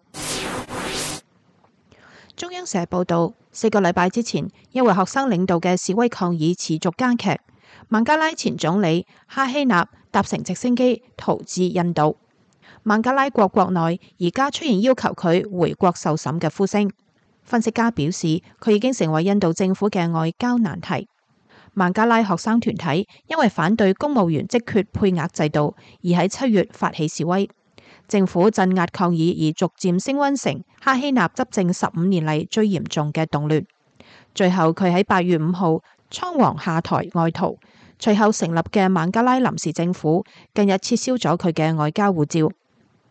中央社報道，四個禮拜之前，因為學生領導嘅示威抗議持續加劇，孟加拉前總理哈希納搭乘直升機逃至印度。孟加拉國國內而家出現要求佢回國受審嘅呼聲。分析家表示，佢已經成為印度政府嘅外交難題。孟加拉學生團體因為反對公務員職缺配額制度，而喺七月發起示威。政府鎮壓抗議而逐漸升溫成哈希納執政十五年嚟最嚴重嘅動亂。最後佢喺八月五號倉皇下台外逃。隨後成立嘅孟加拉臨時政府近日撤銷咗佢嘅外交護照。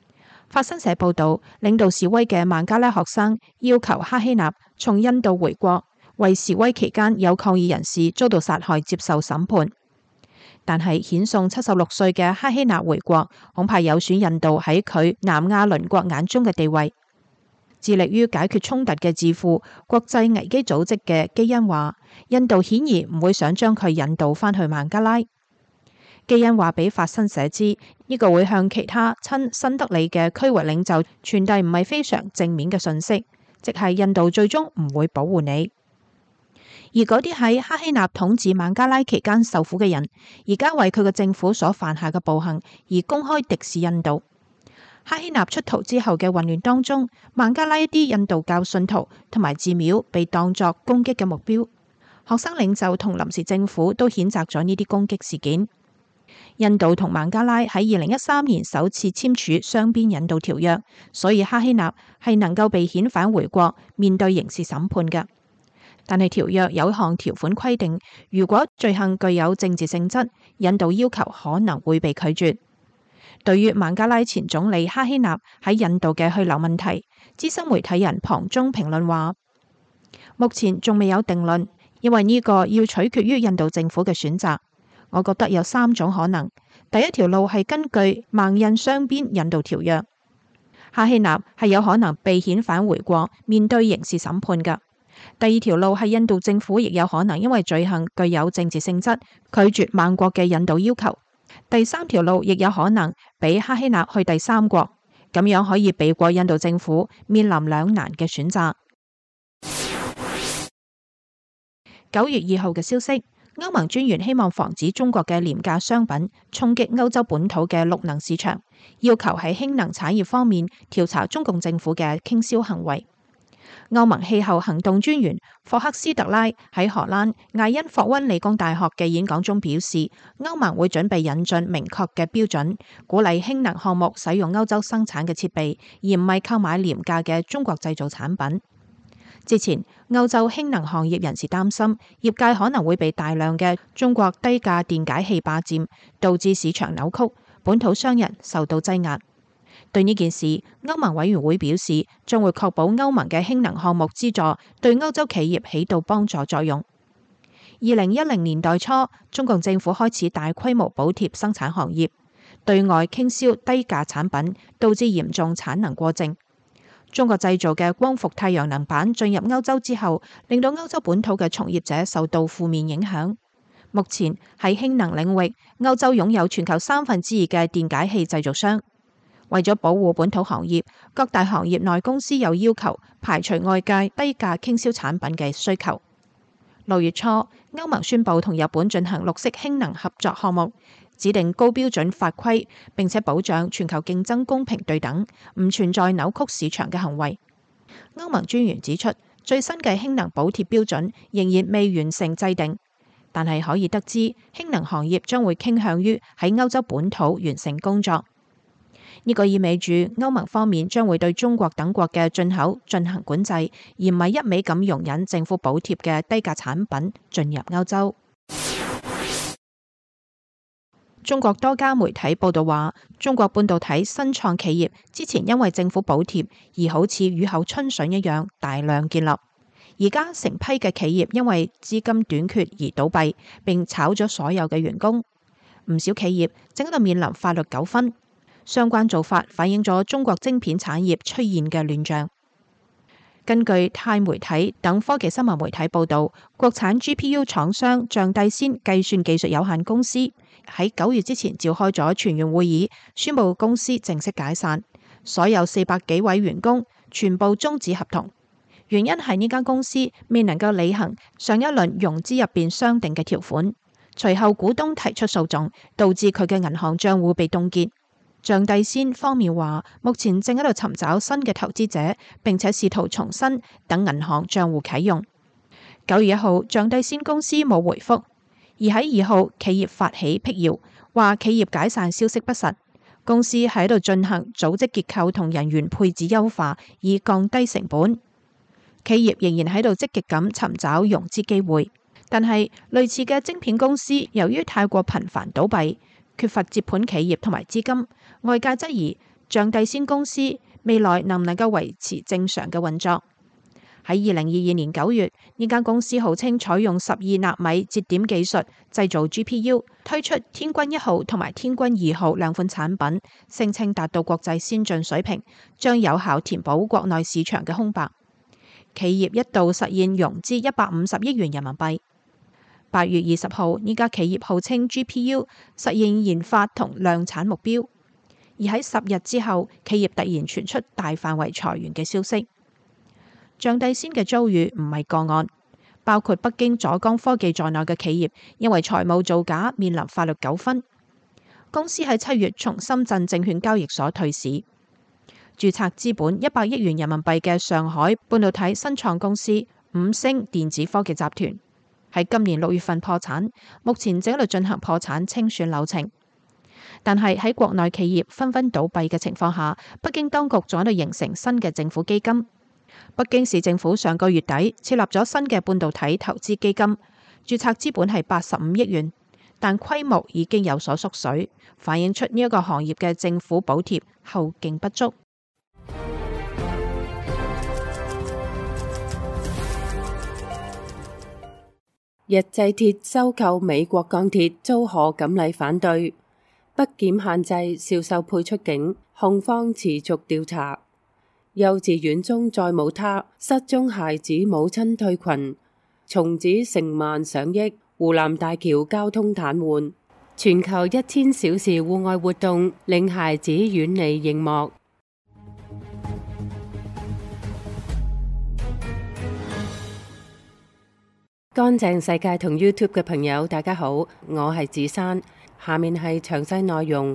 法新社報道，領導示威嘅孟加拉學生要求哈希納從印度回國，為示威期間有抗議人士遭到殺害接受審判。但係遣送七十六歲嘅哈希納回國，恐怕有損印度喺佢南亞鄰國眼中嘅地位。致力於解決衝突嘅智庫國際危機組織嘅基恩話，印度顯然唔會想將佢引渡返去孟加拉。基恩話俾法新社知，呢個會向其他親新德里嘅區域領袖傳遞唔係非常正面嘅訊息，即係印度最終唔會保護你。而嗰啲喺哈希納統治孟加拉期間受苦嘅人，而家為佢嘅政府所犯下嘅暴行而公開敵視印度。哈希納出逃之後嘅混亂當中，孟加拉一啲印度教信徒同埋寺廟被當作攻擊嘅目標。學生領袖同臨時政府都譴責咗呢啲攻擊事件。印度同孟加拉喺二零一三年首次簽署雙邊引渡條約，所以哈希納係能夠被遣返回國面對刑事審判嘅。但係條約有一項條款規定，如果罪行具有政治性質，引渡要求可能會被拒絕。對於孟加拉前總理哈希納喺印度嘅去留問題，資深媒體人龐中評論話：目前仲未有定論，因為呢個要取決於印度政府嘅選擇。我覺得有三種可能。第一條路係根據孟印雙邊引渡條約，哈希納係有可能被遣返回國面對刑事審判㗎。第二條路係印度政府亦有可能因為罪行具有政治性質，拒絕孟國嘅引渡要求。第三條路亦有可能俾哈希納去第三國，咁樣可以避過印度政府面臨兩難嘅選擇。九月二號嘅消息，歐盟專員希望防止中國嘅廉價商品衝擊歐洲本土嘅綠能市場，要求喺氫能產業方面調查中共政府嘅傾銷行為。歐盟氣候行動專員霍克斯特拉喺荷蘭艾因霍溫理工大學嘅演講中表示，歐盟會準備引進明確嘅標準，鼓勵氫能項目使用歐洲生產嘅設備，而唔係購買廉價嘅中國製造產品。之前，歐洲氫能行業人士擔心，業界可能會被大量嘅中國低價電解氣霸佔，導致市場扭曲，本土商人受到擠壓。對呢件事，歐盟委員會表示將會確保歐盟嘅氫能項目資助對歐洲企業起到幫助作用。二零一零年代初，中共政府開始大規模補貼生產行業，對外傾銷低價產品，導致嚴重產能過剩。中國製造嘅光伏太陽能板進入歐洲之後，令到歐洲本土嘅從業者受到負面影響。目前喺氫能領域，歐洲擁有全球三分之二嘅電解氣製造商。為咗保護本土行業，各大行業內公司有要求排除外界低價傾銷產品嘅需求。六月初，歐盟宣布同日本進行綠色氫能合作項目，指定高標準法規，並且保障全球競爭公平對等，唔存在扭曲市場嘅行為。歐盟專員指出，最新嘅氫能補貼標準仍然未完成制定，但係可以得知，氫能行業將會傾向於喺歐洲本土完成工作。呢個意味住歐盟方面將會對中國等國嘅進口進行管制，而唔係一味咁容忍政府補貼嘅低價產品進入歐洲。中國多家媒體報道話，中國半導體新創企業之前因為政府補貼而好似雨後春筍一樣大量建立，而家成批嘅企業因為資金短缺而倒閉，並炒咗所有嘅員工。唔少企業正喺度面臨法律糾紛。相關做法反映咗中國晶片產業出現嘅亂象。根據泰媒體等科技新聞媒體報道，國產 G P U 廠商象帝先計算技術有限公司喺九月之前召開咗全員會議，宣布公司正式解散，所有四百幾位員工全部終止合同。原因係呢間公司未能夠履行上一輪融資入邊商定嘅條款，隨後股東提出訴訟，導致佢嘅銀行賬戶被凍結。象帝先方面話，目前正喺度尋找新嘅投資者，並且試圖重新等銀行賬戶啟用。九月一號，象帝先公司冇回覆，而喺二號，企業發起闢謠，話企業解散消息不實，公司喺度進行組織結構同人員配置優化，以降低成本。企業仍然喺度積極咁尋找融資機會，但係類似嘅晶片公司由於太過頻繁倒閉，缺乏接盤企業同埋資金，外界質疑象帝先公司未來能唔能夠維持正常嘅運作。喺二零二二年九月，呢間公司號稱採用十二納米節點技術製造 G P U， 推出天軍一號同埋天軍二號兩款產品，聲稱達到國際先進水平，將有效填補國內市場嘅空白。企業一度實現融資一百五十億元人民幣。八月二十號，呢家企業號稱 G P U 實現研發同量產目標，而喺十日之後，企業突然傳出大範圍裁員嘅消息。象帝先嘅遭遇唔係個案，包括北京左江科技在內嘅企業因為財務造假面臨法律糾紛。公司喺七月從深圳證券交易所退市，註冊資本一百億元人民幣嘅上海半導體新創公司五星電子科技集團喺今年六月份破產，目前正喺度進行破產清算流程。但係喺國內企業紛紛倒閉嘅情況下，北京當局仲喺度形成新嘅政府基金。北京市政府上個月底設立咗新嘅半導體投資基金，註冊資本係八十五億元，但規模已經有所縮水，反映出呢一個行業嘅政府補貼後勁不足。 日製鐵收購美國鋼鐵遭賀錦麗反對，北檢限制邵秀佩出境，控方持續調查。幼稚園中再冇他，失蹤孩子母親退群，松子成萬上億，湖南大橋交通癱瘓，全球一千小時戶外活動令孩子遠離熒幕。乾淨世界同 YouTube 嘅朋友，大家好，我係子珊，下面係詳細內容。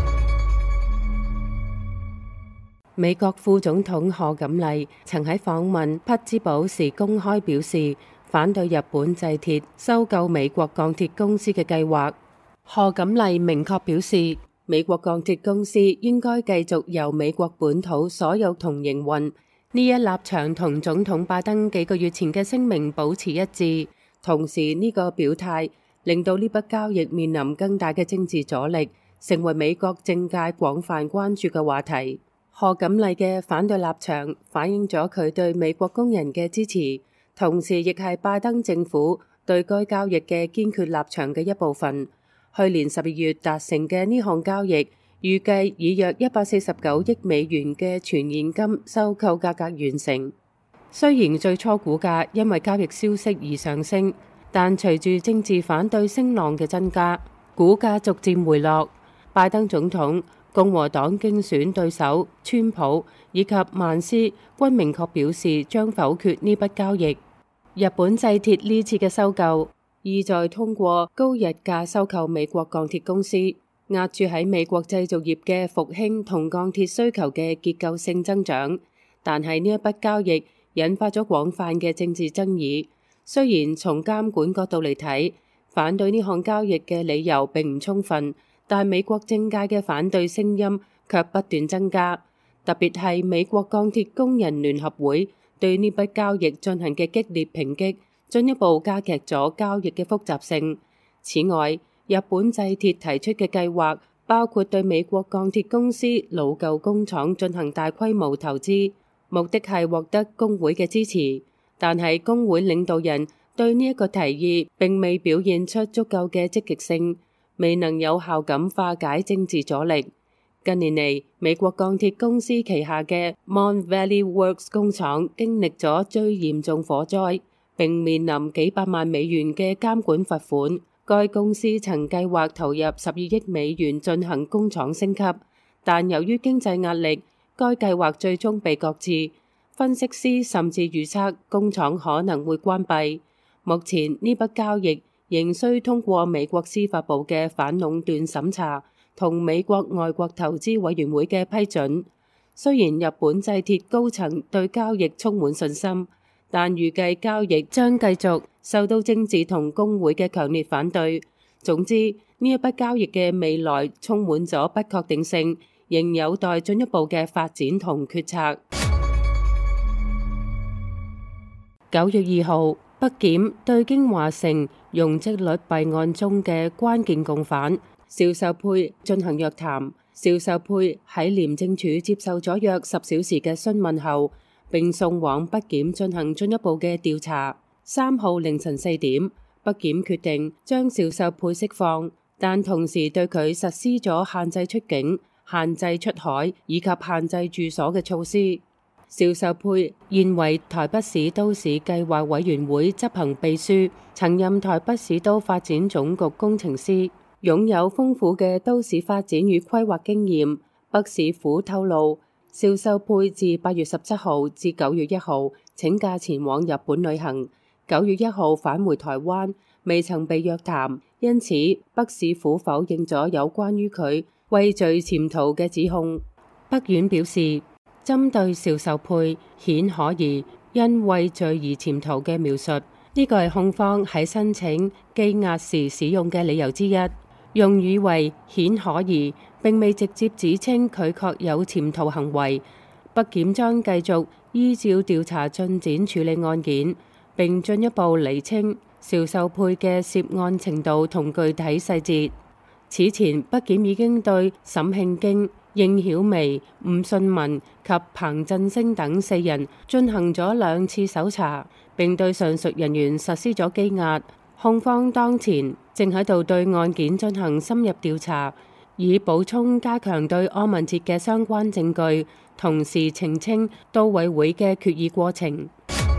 美國副總統賀錦麗曾喺訪問匹茲堡時公開表示，反對日本製鐵收購美國鋼鐵公司嘅計劃。賀錦麗明確表示，美國鋼鐵公司應該繼續由美國本土所有同營運。呢一立場同總統拜登幾個月前嘅聲明保持一致，同時呢個表態令到呢筆交易面臨更大嘅政治阻力，成為美國政界廣泛關注嘅話題。賀錦麗嘅反對立場反映咗佢對美國工人嘅支持，同時亦係拜登政府對該交易嘅堅決立場嘅一部分。去年十二月達成嘅呢項交易，預計以約一百四十九億美元嘅全現金收購價格完成。雖然最初股價因為交易消息而上升，但隨住政治反對聲浪嘅增加，股價逐漸回落。拜登總統、共和黨競選對手川普以及曼斯均明確表示將否決呢筆交易。日本製鐵呢次嘅收購意在通過高日價收購美國鋼鐵公司，壓住喺美國製造業嘅復興同鋼鐵需求嘅結構性增長。但係呢一筆交易引發咗廣泛嘅政治爭議。雖然從監管角度嚟睇，反對呢項交易嘅理由並唔充分，但美國政界嘅反對聲音卻不斷增加，特別係美國鋼鐵工人聯合會對呢筆交易進行嘅激烈抨擊，進一步加劇咗交易嘅複雜性。此外，日本製鐵提出嘅計劃包括對美國鋼鐵公司老舊工廠進行大規模投資，目的係獲得工會嘅支持。但係工會領導人對呢一個提議並未表現出足夠嘅積極性，未能有效咁化解政治阻力。近年嚟，美國鋼鐵公司旗下嘅 Mon Valley Works 工廠經歷咗最嚴重火災，並面臨幾百萬美元嘅監管罰款。該公司曾計劃投入十二億美元進行工廠升級，但由於經濟壓力，該計劃最終被擱置。分析師甚至預測工廠可能會關閉。目前呢筆交易仍需通過美國司法部嘅反壟斷審查同美國外國投資委員會嘅批准。雖然日本製鐵高層對交易充滿信心，但預計交易將繼續受到政治同工會嘅強烈反對。總之，呢一筆交易嘅未來充滿咗不確定性，仍有待進一步嘅發展同決策。九月二號，北檢對京華城容積率弊案中嘅關鍵共犯邵秀佩進行約談。 邵秀佩喺廉政署接受咗約十小時嘅詢問後，並送往北檢進行進一步嘅調查。三號凌晨四點，北檢決定將邵秀佩釋放，但同時對佢實施咗限制出境、限制出海以及限制住所嘅措施。邵秀佩現為台北市都市計劃委員會執行秘書，曾任台北市都發展總局工程師，擁有豐富嘅都市發展與規劃經驗。北市府透露，邵秀佩自八月十七號至九月一號請假前往日本旅行，九月一號返回台灣，未曾被約談，因此北市府否認咗有關於佢畏罪潛逃嘅指控。北院表示，針對邵秀佩顯可疑因畏罪而潛逃嘅描述，呢個係控方喺申請羈押時使用嘅理由之一，用語為顯可疑，並未直接指稱佢確有潛逃行為。北檢將繼續依照調查進展處理案件，並進一步釐清邵秀佩嘅涉案程度同具體細節。此前，北檢已經對沈慶京、應曉薇、吳信文及彭振聲等四人進行咗兩次搜查，並對上述人員實施咗羈押。控方當前正喺度對案件進行深入調查，以補充加強對柯文哲嘅相關證據，同時澄清都委會嘅決議過程。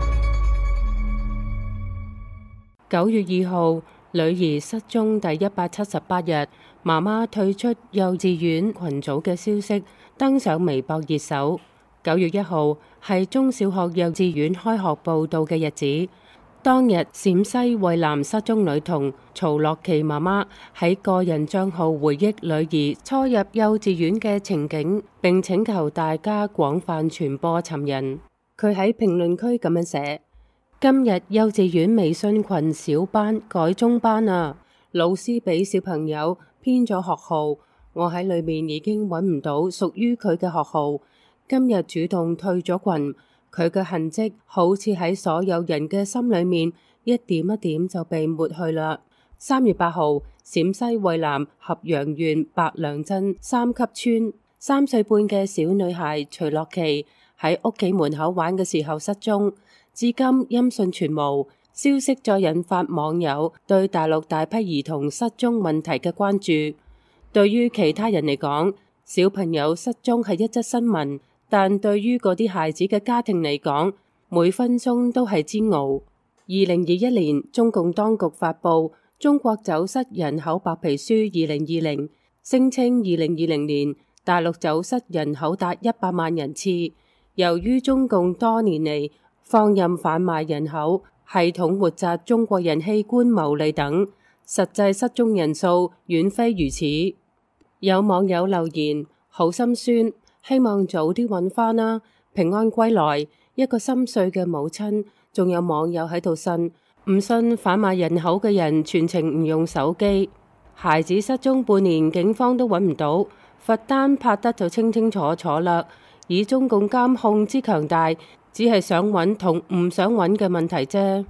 九月二號，女兒失蹤第一百七十八日，媽媽退出幼稚園群組嘅消息登上微博熱搜。九月一號係中小學幼稚園開學報到嘅日子。當日，陝西渭南失蹤女童曹樂琪媽媽喺個人帳號回憶女兒初入幼稚園嘅情景，並請求大家廣泛傳播尋人。佢喺評論區咁樣寫：今日幼稚園微信群小班改中班啊，老師俾小朋友編咗學號，我喺裏面已經揾唔到屬於佢嘅學號，今日主動退咗群。佢嘅痕跡好似喺所有人嘅心裏面一點一點就被抹去啦。三月八號，陝西渭南合陽縣白良鎮三級村三歲半嘅小女孩徐樂琪喺屋企門口玩嘅時候失蹤，至今音訊全無。消息再引發網友對大陸大批兒童失蹤問題嘅關注。對於其他人嚟講，小朋友失蹤係一則新聞。但對於嗰啲孩子嘅家庭嚟講，每分鐘都係煎熬。二零二一年，中共當局發布《中國走失人口白皮書二零二零》，聲稱二零二零年大陸走失人口達一百萬人次。由於中共多年嚟放任販賣人口、系統活摘中國人器官牟利等，實際失蹤人數遠非如此。有網友留言：好心酸。希望早啲揾返啦，平安歸來。一個心碎嘅母親，仲有網友喺度呻，唔信販賣人口嘅人全程唔用手機。孩子失蹤半年，警方都揾唔到，罰單拍得就清清楚楚啦。以中共監控之強大，只係想揾同唔想揾嘅問題啫。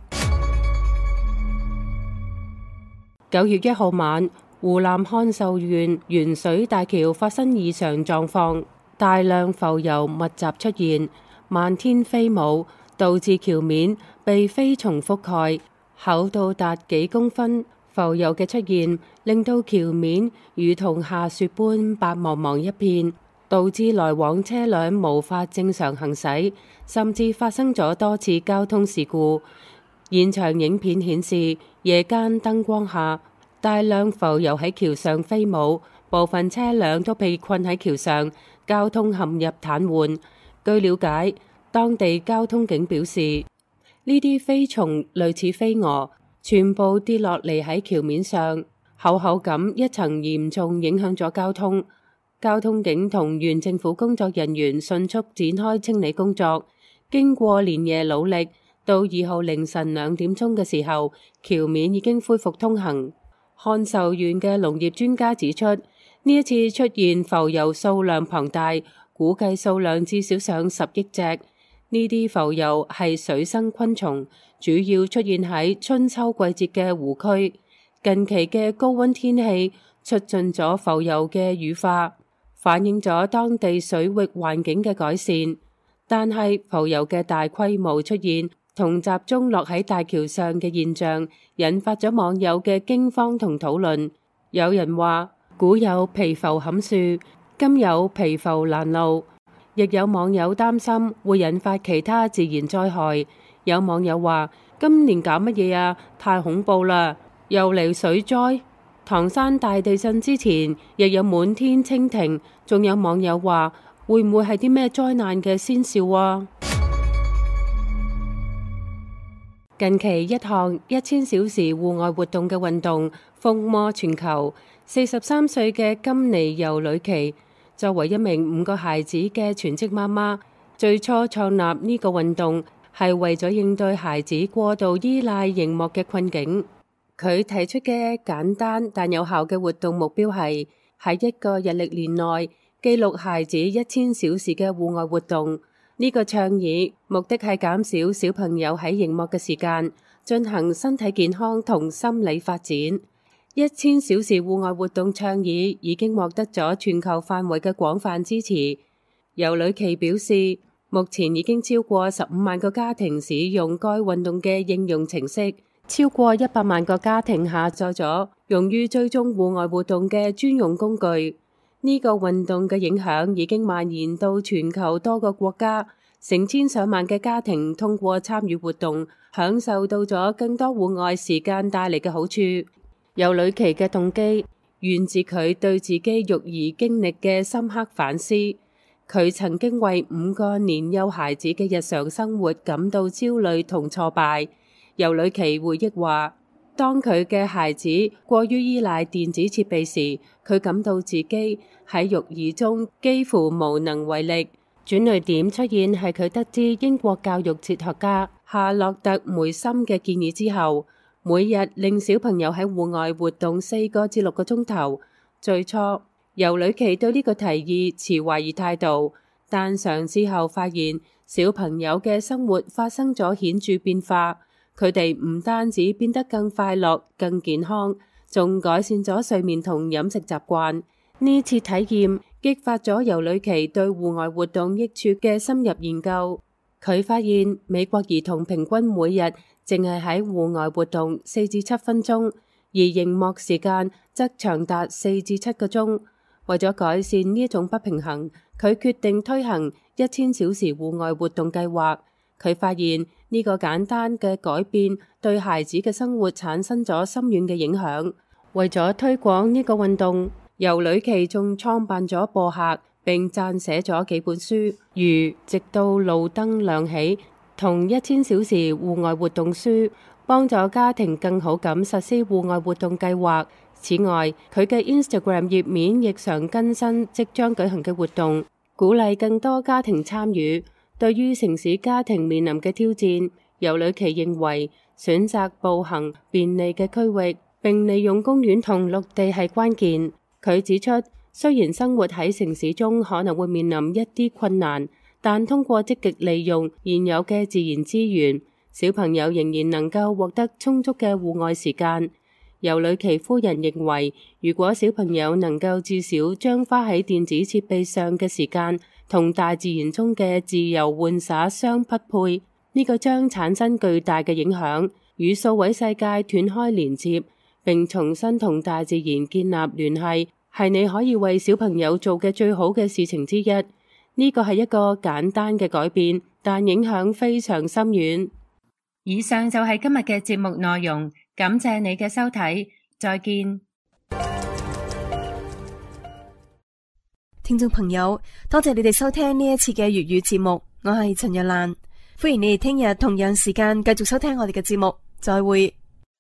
九月一號晚，湖南漢壽縣元水大橋發生異常狀況。大量浮油密集出現，漫天飛舞，導致橋面被飛蟲覆蓋，厚度達幾公分。浮油嘅出現令到橋面如同下雪般白茫茫一片，導致來往車輛無法正常行駛，甚至發生咗多次交通事故。現場影片顯示，夜間燈光下，大量浮油喺橋上飛舞，部分車輛都被困喺橋上。交通陷入癱瘓。據了解，當地交通警表示，呢啲飛蟲類似飛蛾，全部跌落嚟喺橋面上，厚厚咁一層，嚴重影響咗交通。交通警同縣政府工作人員迅速展開清理工作，經過連夜努力，到二號凌晨兩點鐘嘅時候，橋面已經恢復通行。漢壽縣嘅農業專家指出，呢一次出現浮油數量龐大，估計數量至少上十億隻。呢啲浮油係水生昆蟲，主要出現喺春秋季節嘅湖區。近期嘅高溫天氣促進咗浮油嘅羽化， 反映咗當地水域環境嘅改善。但係浮游嘅大規模出現同集中落喺大橋上嘅現象，引發咗網友嘅驚慌同討論。有人話古有蚍浮撼樹，今有蚍浮攔路，亦有網友擔心會引發其他自然災害。有網友話今年搞乜嘢啊？太恐怖啦！又嚟水災。唐山大地震之前亦有滿天蜻蜓，仲有網友話會唔會係啲咩災難嘅先兆啊？近期一項一千小時戶外活動嘅運動風靡全球。四十三歲嘅金妮尤里奇作為一名五個孩子嘅全職媽媽，最初創立呢個運動係為咗應對孩子過度依賴熒幕嘅困境。佢提出嘅簡單但有效嘅活動目標係喺一個日曆年內記錄孩子一千小時嘅戶外活動。呢個倡議目的係減少小朋友喺熒幕嘅時間，進行身體健康同心理發展。一千小時戶外活動倡議已經獲得咗全球範圍嘅廣泛支持。尤里奇表示，目前已經超過十五萬個家庭使用該運動嘅應用程式，超過一百萬個家庭下載咗用於追蹤戶外活動嘅專用工具。呢個運動嘅影響已經蔓延到全球多個國家，成千上萬嘅家庭通過參與活動，享受到咗更多戶外時間帶嚟嘅好處。尤里奇嘅動機源自佢對自己育兒經歷嘅深刻反思。佢曾經為五個年幼孩子嘅日常生活感到焦慮同挫敗。尤里奇回憶話，當佢嘅孩子過於依賴電子設備時，佢感到自己喺育兒中幾乎無能為力。轉捩點出現係佢得知英國教育哲學家夏洛特梅森嘅建議之後，每日令小朋友喺戶外活動四個至六個鐘頭。最初，尤里奇對呢個提議持懷疑態度，但嘗試後發現小朋友嘅生活發生咗顯著變化。佢哋唔單止變得更快樂、更健康，仲改善咗睡眠同飲食習慣。呢次體驗激發咗尤里奇對戶外活動益處嘅深入研究。佢發現美國兒童平均每日淨係喺戶外活動四至七分鐘，而熒幕時間則長達四至七個鐘。為咗改善呢種不平衡，佢決定推行一千小時戶外活動計劃。佢發現呢個簡單嘅改變對孩子嘅生活產生咗深遠嘅影響。為咗推廣呢個運動，尤里奇仲創辦咗播客，並撰寫咗幾本書，如《直到路燈亮起》同《一千小時戶外活動書》，幫助家庭更好咁實施戶外活動計劃。此外，佢嘅 Instagram 頁面亦常更新即將舉行嘅活動，鼓勵更多家庭參與。對於城市家庭面臨嘅挑戰，尤里奇認為選擇步行便利嘅區域，並利用公園同陸地係關鍵。佢指出，雖然生活喺城市中可能會面臨一啲困難，但通過積極利用現有嘅自然資源，小朋友仍然能夠獲得充足嘅戶外時間。尤里奇夫人認為，如果小朋友能夠至少將花喺電子設備上嘅時間同大自然中嘅自由玩耍相匹配，呢個將產生巨大嘅影響，與數位世界斷開連接，並重新同大自然建立聯繫，係你可以為小朋友做嘅最好嘅事情之一。呢個係一個簡單嘅改變，但影響非常深遠。以上就係今日嘅節目內容，感謝你嘅收睇，再見。 聽眾朋友，多謝你哋收聽呢一次嘅粵語節目，我係陳若蘭，歡迎你哋聽日同樣時間繼續收聽我哋嘅節目，再會。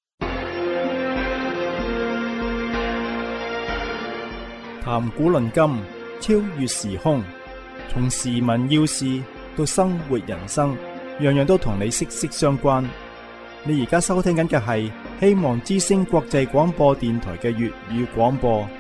談古論今，超越時空，從時聞要事到生活人生，樣樣都同你息息相關。你而家收聽緊嘅係希望之聲國際廣播電台嘅粵語廣播。